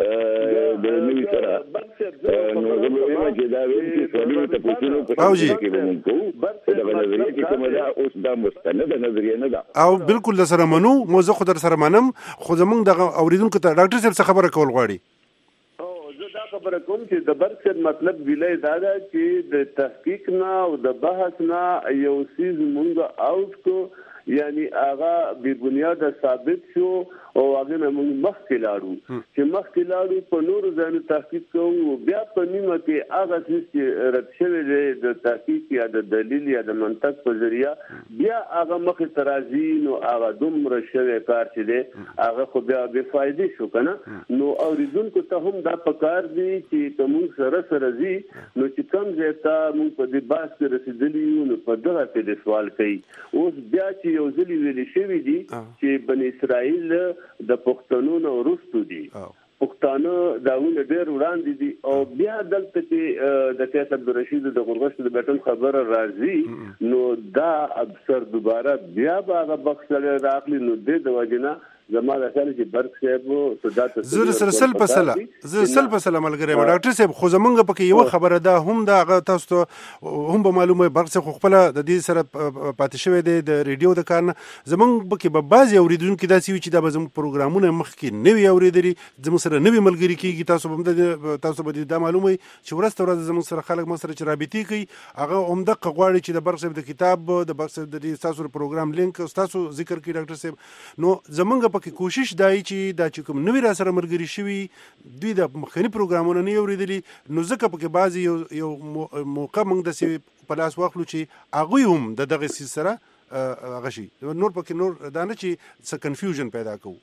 د نوې سره نو زموږ چې دا وایي چې څلور ته پوښتنه کوي چې موږ کوو دا نظریه چې کومه ده اوس دا مستند نظریه نه ده او بالکل د سره منو موزه خو در سره منم خو زمونږ د اوریدونکو ته ډاکټر صاحب څه خبره کول غواړي او زه دا خبره کوم چې د برکت مطلب ویلای دا ده چې د تحقیق نه او د بحث نه یو سیز مونږ اوټ کو یعنی هغه بی بنیاد ثابت شو او هغه نه موږ مخکې لاړو چې مخکې لاړو په نورو ځایونو تحقیق کوو بیا په نیمه کې هغه چې رد شوی دی د تحقیق یا د دلیل یا د منطق په ذریعہ بیا هغه مخې ته راځي نو هغه دومره شوی کار چې دی هغه خو بیا بې فایدې شو که نه نو اورېدونکو ته هم دا پکار دی چې که موږ سره سره ځي نو چې کوم ځای ته موږ په دې بحث کې رسېدلي یو نو په دغه کې د سوال کوي اوس بیا چې یو ځلې ویلې شوي دي چې بني اسرائیل د پښتنو نه وروسته دي پښتانه داونه ډېر وړاندې دي او بیا دلته چې د قیس عبدالرشید د غورغشت د بیټن خبره راځي نو دا ابصر دوباره بیا به هغه بخش راغلی نو د وجنه زما د خیال چې برق صاحب صدا ته زه سره سل پسله زه سل پسله ملګری ما ډاکټر صاحب خو زمونږ پکې یو خبره ده هم دا هغه تاسو ته هم به معلومه برق صاحب خپل د دې سره پاتې شوی دی د ریډیو د کار نه زمونږ پکې به بعضې اوریدونکي داسې وي چې دا به زموږ پروګرامونه مخکې نوي اورېدلي زموږ سره نوي ملګري کېږي تاسو به تاسو به دا معلومه وي چې ورځ ته ورځ زموږ سره خلک ما سره چې رابطې کوي هغه همدقه غواړي چې د برق صاحب د کتاب د برق صاحب د دې ستاسو پروګرام لینک ستاسو ذکر کړي ډاکټر صاحب نو زمونږ پکې کوشش دی چې دا چې کوم نوی را سره ملګري شوي دوی د مخکني پروګرامونه نه اورېدلي نو ځکه پکې بعضې یو یو موقع موږ داسې په لاس واخلو چې هغوی هم د دغه څیز سره هغه شي نور پکې نور دا نه چې څه کنفیوژن پیدا کوو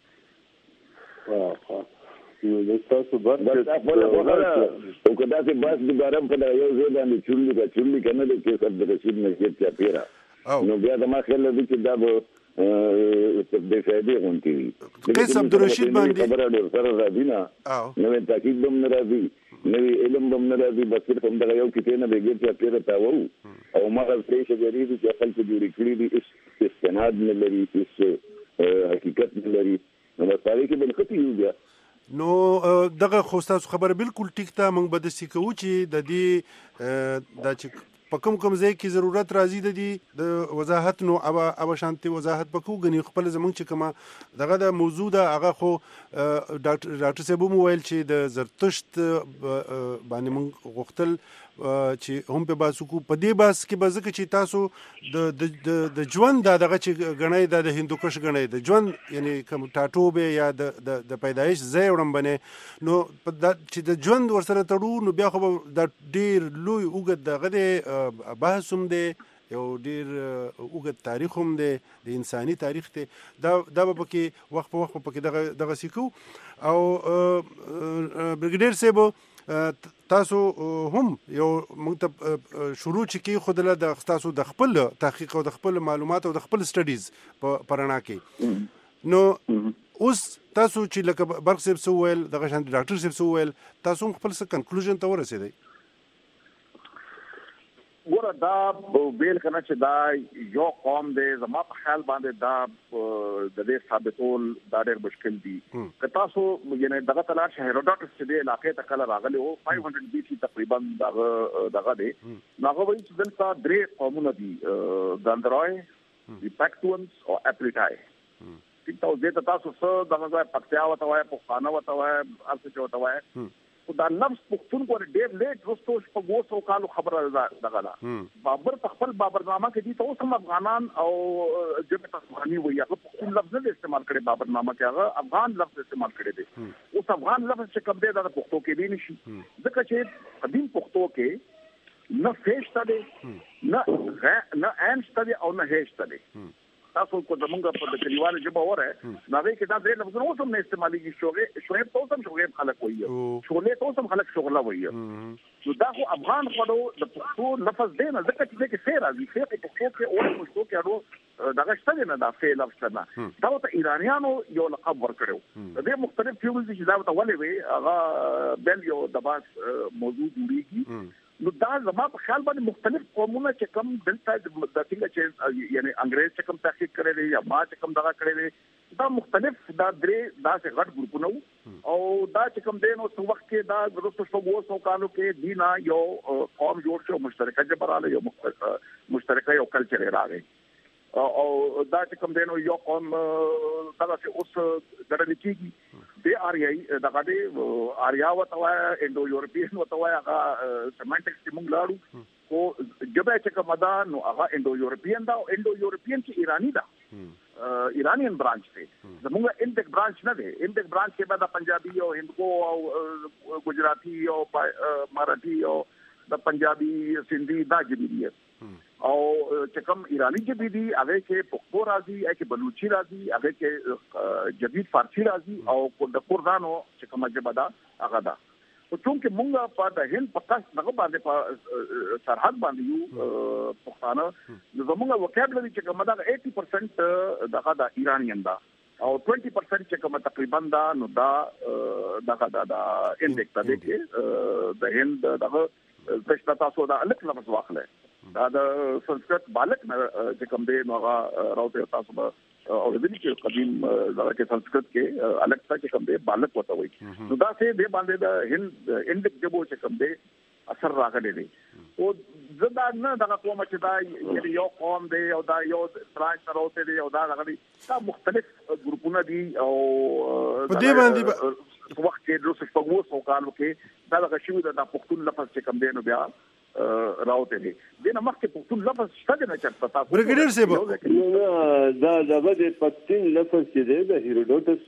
تاسو برکت او که داسې بحث دوباره په دغه یو ځای باندې چورلي که چورلي که نه دی کیس عبدالرشید نصیر چاپېره نو بیا زما خیال دی چې دا به د فائدې غونډې وي قیس عبدالرشید باندې خبره ډېر سره راځي نه نوی تحقیق به هم نه راځي نوی علم به هم نه راځي بس صرف همدغه یو کیسې نه بېګیر چاپېره تاوو او مغز پرې شګري دي چې خلکو جوړې کړي دي هېڅ استناد نه لري هېڅ حقیقت نه لري نو بس هغې کې به نښتې یو بیا نو دغه خو ستاسو خبره بالکل ټیک ته موږ به داسې کوو چې د دې دا چې په کوم کوم ځای کې ضرورت راځي د دې د وضاحت نو او شانتي وضاحت پکو غني خپل زمونږ چې کومه دغه د موضوع ده هغه خو ډاکټر ډاکټر صاحب مو ویل چې د زرتشت باندې موږ غوښتل چې هم په باسو کو په دې باس کې به ځکه چې تاسو د د د ژوند دغه چې غنۍ د هندوکش غنۍ د ژوند یعنی کوم ټاټوبه یا د د پیدایش ځای وړاندې نو چې د ژوند ورسره تړو نو بیا خو د ډیر لوی اوږد دغه د بحث هم دی یو ډیر اوږد تاریخ هم دی د انساني تاریخ دی دا دا به پکې وخت په وخت پکې دغه دغه سیکو او برګډیر صاحب تاسو هم یو موږ ته شروع چې کې خودله د تاسو د خپل تحقیق او د خپل معلومات او د خپل سټډیز په پرانا کې نو اوس تاسو چې لکه برق صاحب سو ویل دغه شان ډاکټر صاحب سو ویل تاسو خپل څه کنکلوژن ته ورسېدئ ګوره دا بیل کنه چې دا یو قوم دی زما په خیال باندې دا د دې ثابتول دا ډېر مشکل دي که تاسو یعنی دغه تلار هیروډوټس چې دی علاقې ته کله راغلی و پنځه سوه بي سي تقریبا دغه دغه دی هغه وایي چې دلته درې قومونه دي ګاندروی د پکتونز او اپریټای ټیک ته دې ته تاسو څه دغه پکتیا وته وایي پښتانه وته وایي ارڅ چې وته وایي دا لفظ پښتون کو ډېر لیټ وروسته په وو سو کالو خبره دغه ده بابر په خپل بابرنامه کې دي ته اوس هم افغانان او جبهه افغاني وایي هغه پښتون لفظ نه استعمال کړي بابرنامه کې هغه افغان لفظ استعمال کړي دي اوس افغان لفظ چې کوم دی دا پښتو کې دی نشي ځکه چې قدیم پښتو کې نه فیشته دی نه نه انشته دی او نه هیشته دی تاسو کو زمونږ په کلیوالو ژبه وره نو کې دا درې لفظونه اوس هم نه استعمالېږي شوګې شوګې په اوس هم شوګې خلک وایي شوګې په اوس هم خلک شوګلا وایي نو دا خو افغان خو د پښتو لفظ دی نه ځکه چې کې سیر راځي سیر په پښتو کې او پښتو کې اړو دغه شته نه دا فعل لفظ نه دا ته ایرانیانو یو لقب ورکړو د مختلف فیوز چې دا ته ولې وي هغه بل یو د باس موضوع جوړیږي نو دا زما په خیال باندې مختلف قومونه چې کم دلته د څنګه چې یعنی انګريز چې کم تحقیق کړی دی یا ما چې کم دغه کړی دی دا مختلف دا درې دا څه غټ ګروپونه او دا چې کم دین او څو وخت کې دا ورسته شو وو سو کالو کې دینا یو قوم جوړ شو مشترکه جبراله یو مشترکه یو کلچر راغی او دا چې کم دین یو قوم دا چې اوس ګډل کېږي د آریاي دغه د آریا وتوای انډو یورپین وتوای هغه سیمانټکس چې موږ لاړو او جبه چې کومه دا نو هغه انډو یورپین دا او انډو یورپین چې ایرانی دا ایرانین برانچ دی زموږ انډک برانچ نه دی انډک برانچ کې به د پنجابي او هندکو او ګجراتی او مراఠي او د پنجابي سندھی دا جبي دي او چې کوم ایرانی جبي دي هغه کې پښتو راځي هغه کې بلوچي راځي هغه کې جدید فارسی راځي او د کردانو چې کومه جبه دا هغه دا او چونکه مونږ په د هند په تاسو دغه باندې په سرحد باندې یو پښتانه زموږ وکابلري چې کومه دا اسی پرسنټ دغه د ایرانیان دا او بیس پرسنټ چې کومه تقریبا دا نو دا دغه دا انډیکس دا دی د هند دغه پښتا تاسو دا الک لفظ واخلې دا د سنسکرت بالک نه چې کوم دی نو هغه راوته تاسو به او د دې چې قدیم دا کې سنسکرت کې الک څه چې کوم دی بالک وته وي نو دا څه دی باندې د هند انډیک جبو چې کوم دی اثر راغلی دی او زدا نه دا کوم چې دا یو قوم دی او دا یو برانچ راوته دی او دا غړي دا مختلف ګروپونه دي او په دې باندې وخت کې د څه په وسو کالو کې دا غشي د پښتون لفظ چې کوم دی نو بیا راوته دي دنه مخکې پښتون لفظ شته نه چرته تاسو برګډیر صاحب دا دغه د پښتون لفظ چې دی د هیروډوټس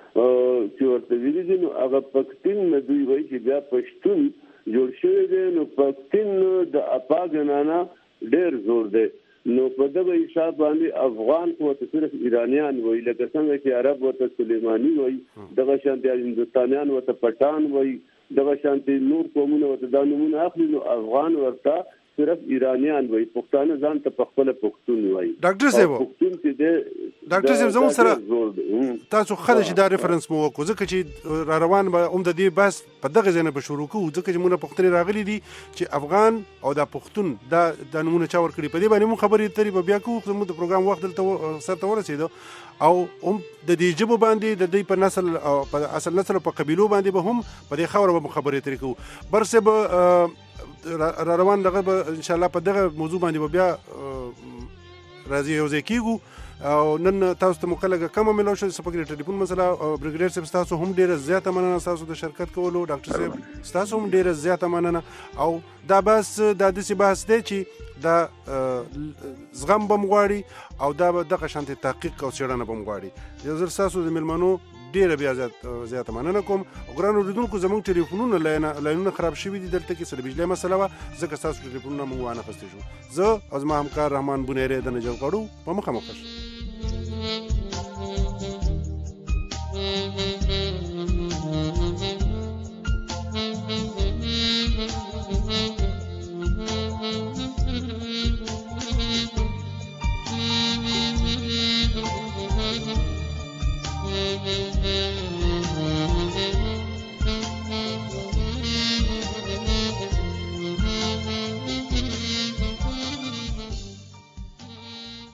چې ورته ویلي دي نو هغه پښتون نه دوی وایي چې بیا پښتون جوړ شوی دی نو پښتون د اپا جنانا ډېر زور دی نو په دغه حساب باندې افغان خو ته صرف ایرانیان وایي لکه څنګه چې عرب ورته سلیمانی وایي دغه شانتي هندوستانیان ورته پټان وایي دغه شانتي نور قومونه ورته دا نومونه اخلي نو افغان ورته صرف ایرانیان وایي پښتانه ځان ته په خپل پښتون وایي ډاکټر صاحب پښتون چې دی ډاکټر صاحب زموږ سره تاسو خلک چې دا ریفرنس مو وکړو ځکه چې را روان به هم د دې بحث په دغه ځای نه به شروع کوو ځکه چې موږ پښتنې راغلي دي چې افغان او دا پښتون دا د نومونه چا ورکړي په دې باندې موږ خبرې اترې به بیا کوو زموږ د پروګرام وخت دلته سرته ورسېدو او هم د دې ژبو باندې د دوی په نسل او په اصل نسل او په قبیلو باندې به هم په دې خاوره به خبرې اترې کوو برسه به را روان دغه به ان شاء الله په دغه موضوع باندې بیا راځي یو ځای کېږو او نن تاسو ته مکلګه کمه ملو شو سپکري ټلیفون مسله برګریډ صاحب تاسو هم ډیره زیاته مننه تاسو د شرکت کولو ډاکټر صاحب تاسو هم ډیره زیاته مننه او دا بس د دې بحث دی چې دا زغم بم غواړي او دا به دغه شانتي تحقیق او څېړنه بم غواړي یو ځل تاسو د ملمنو ډیره بیا زیات زیاته مننه کوم ګرانو لیدونکو زموږ ټلیفونونه لاینونه خراب شوي دي دلته کې سره بجلی مسله وه ځکه ستاسو ټلیفونونه موږ وانخیستی شو زه او زما همکار رحمان بونیری د نجل غواړو په مخه مخه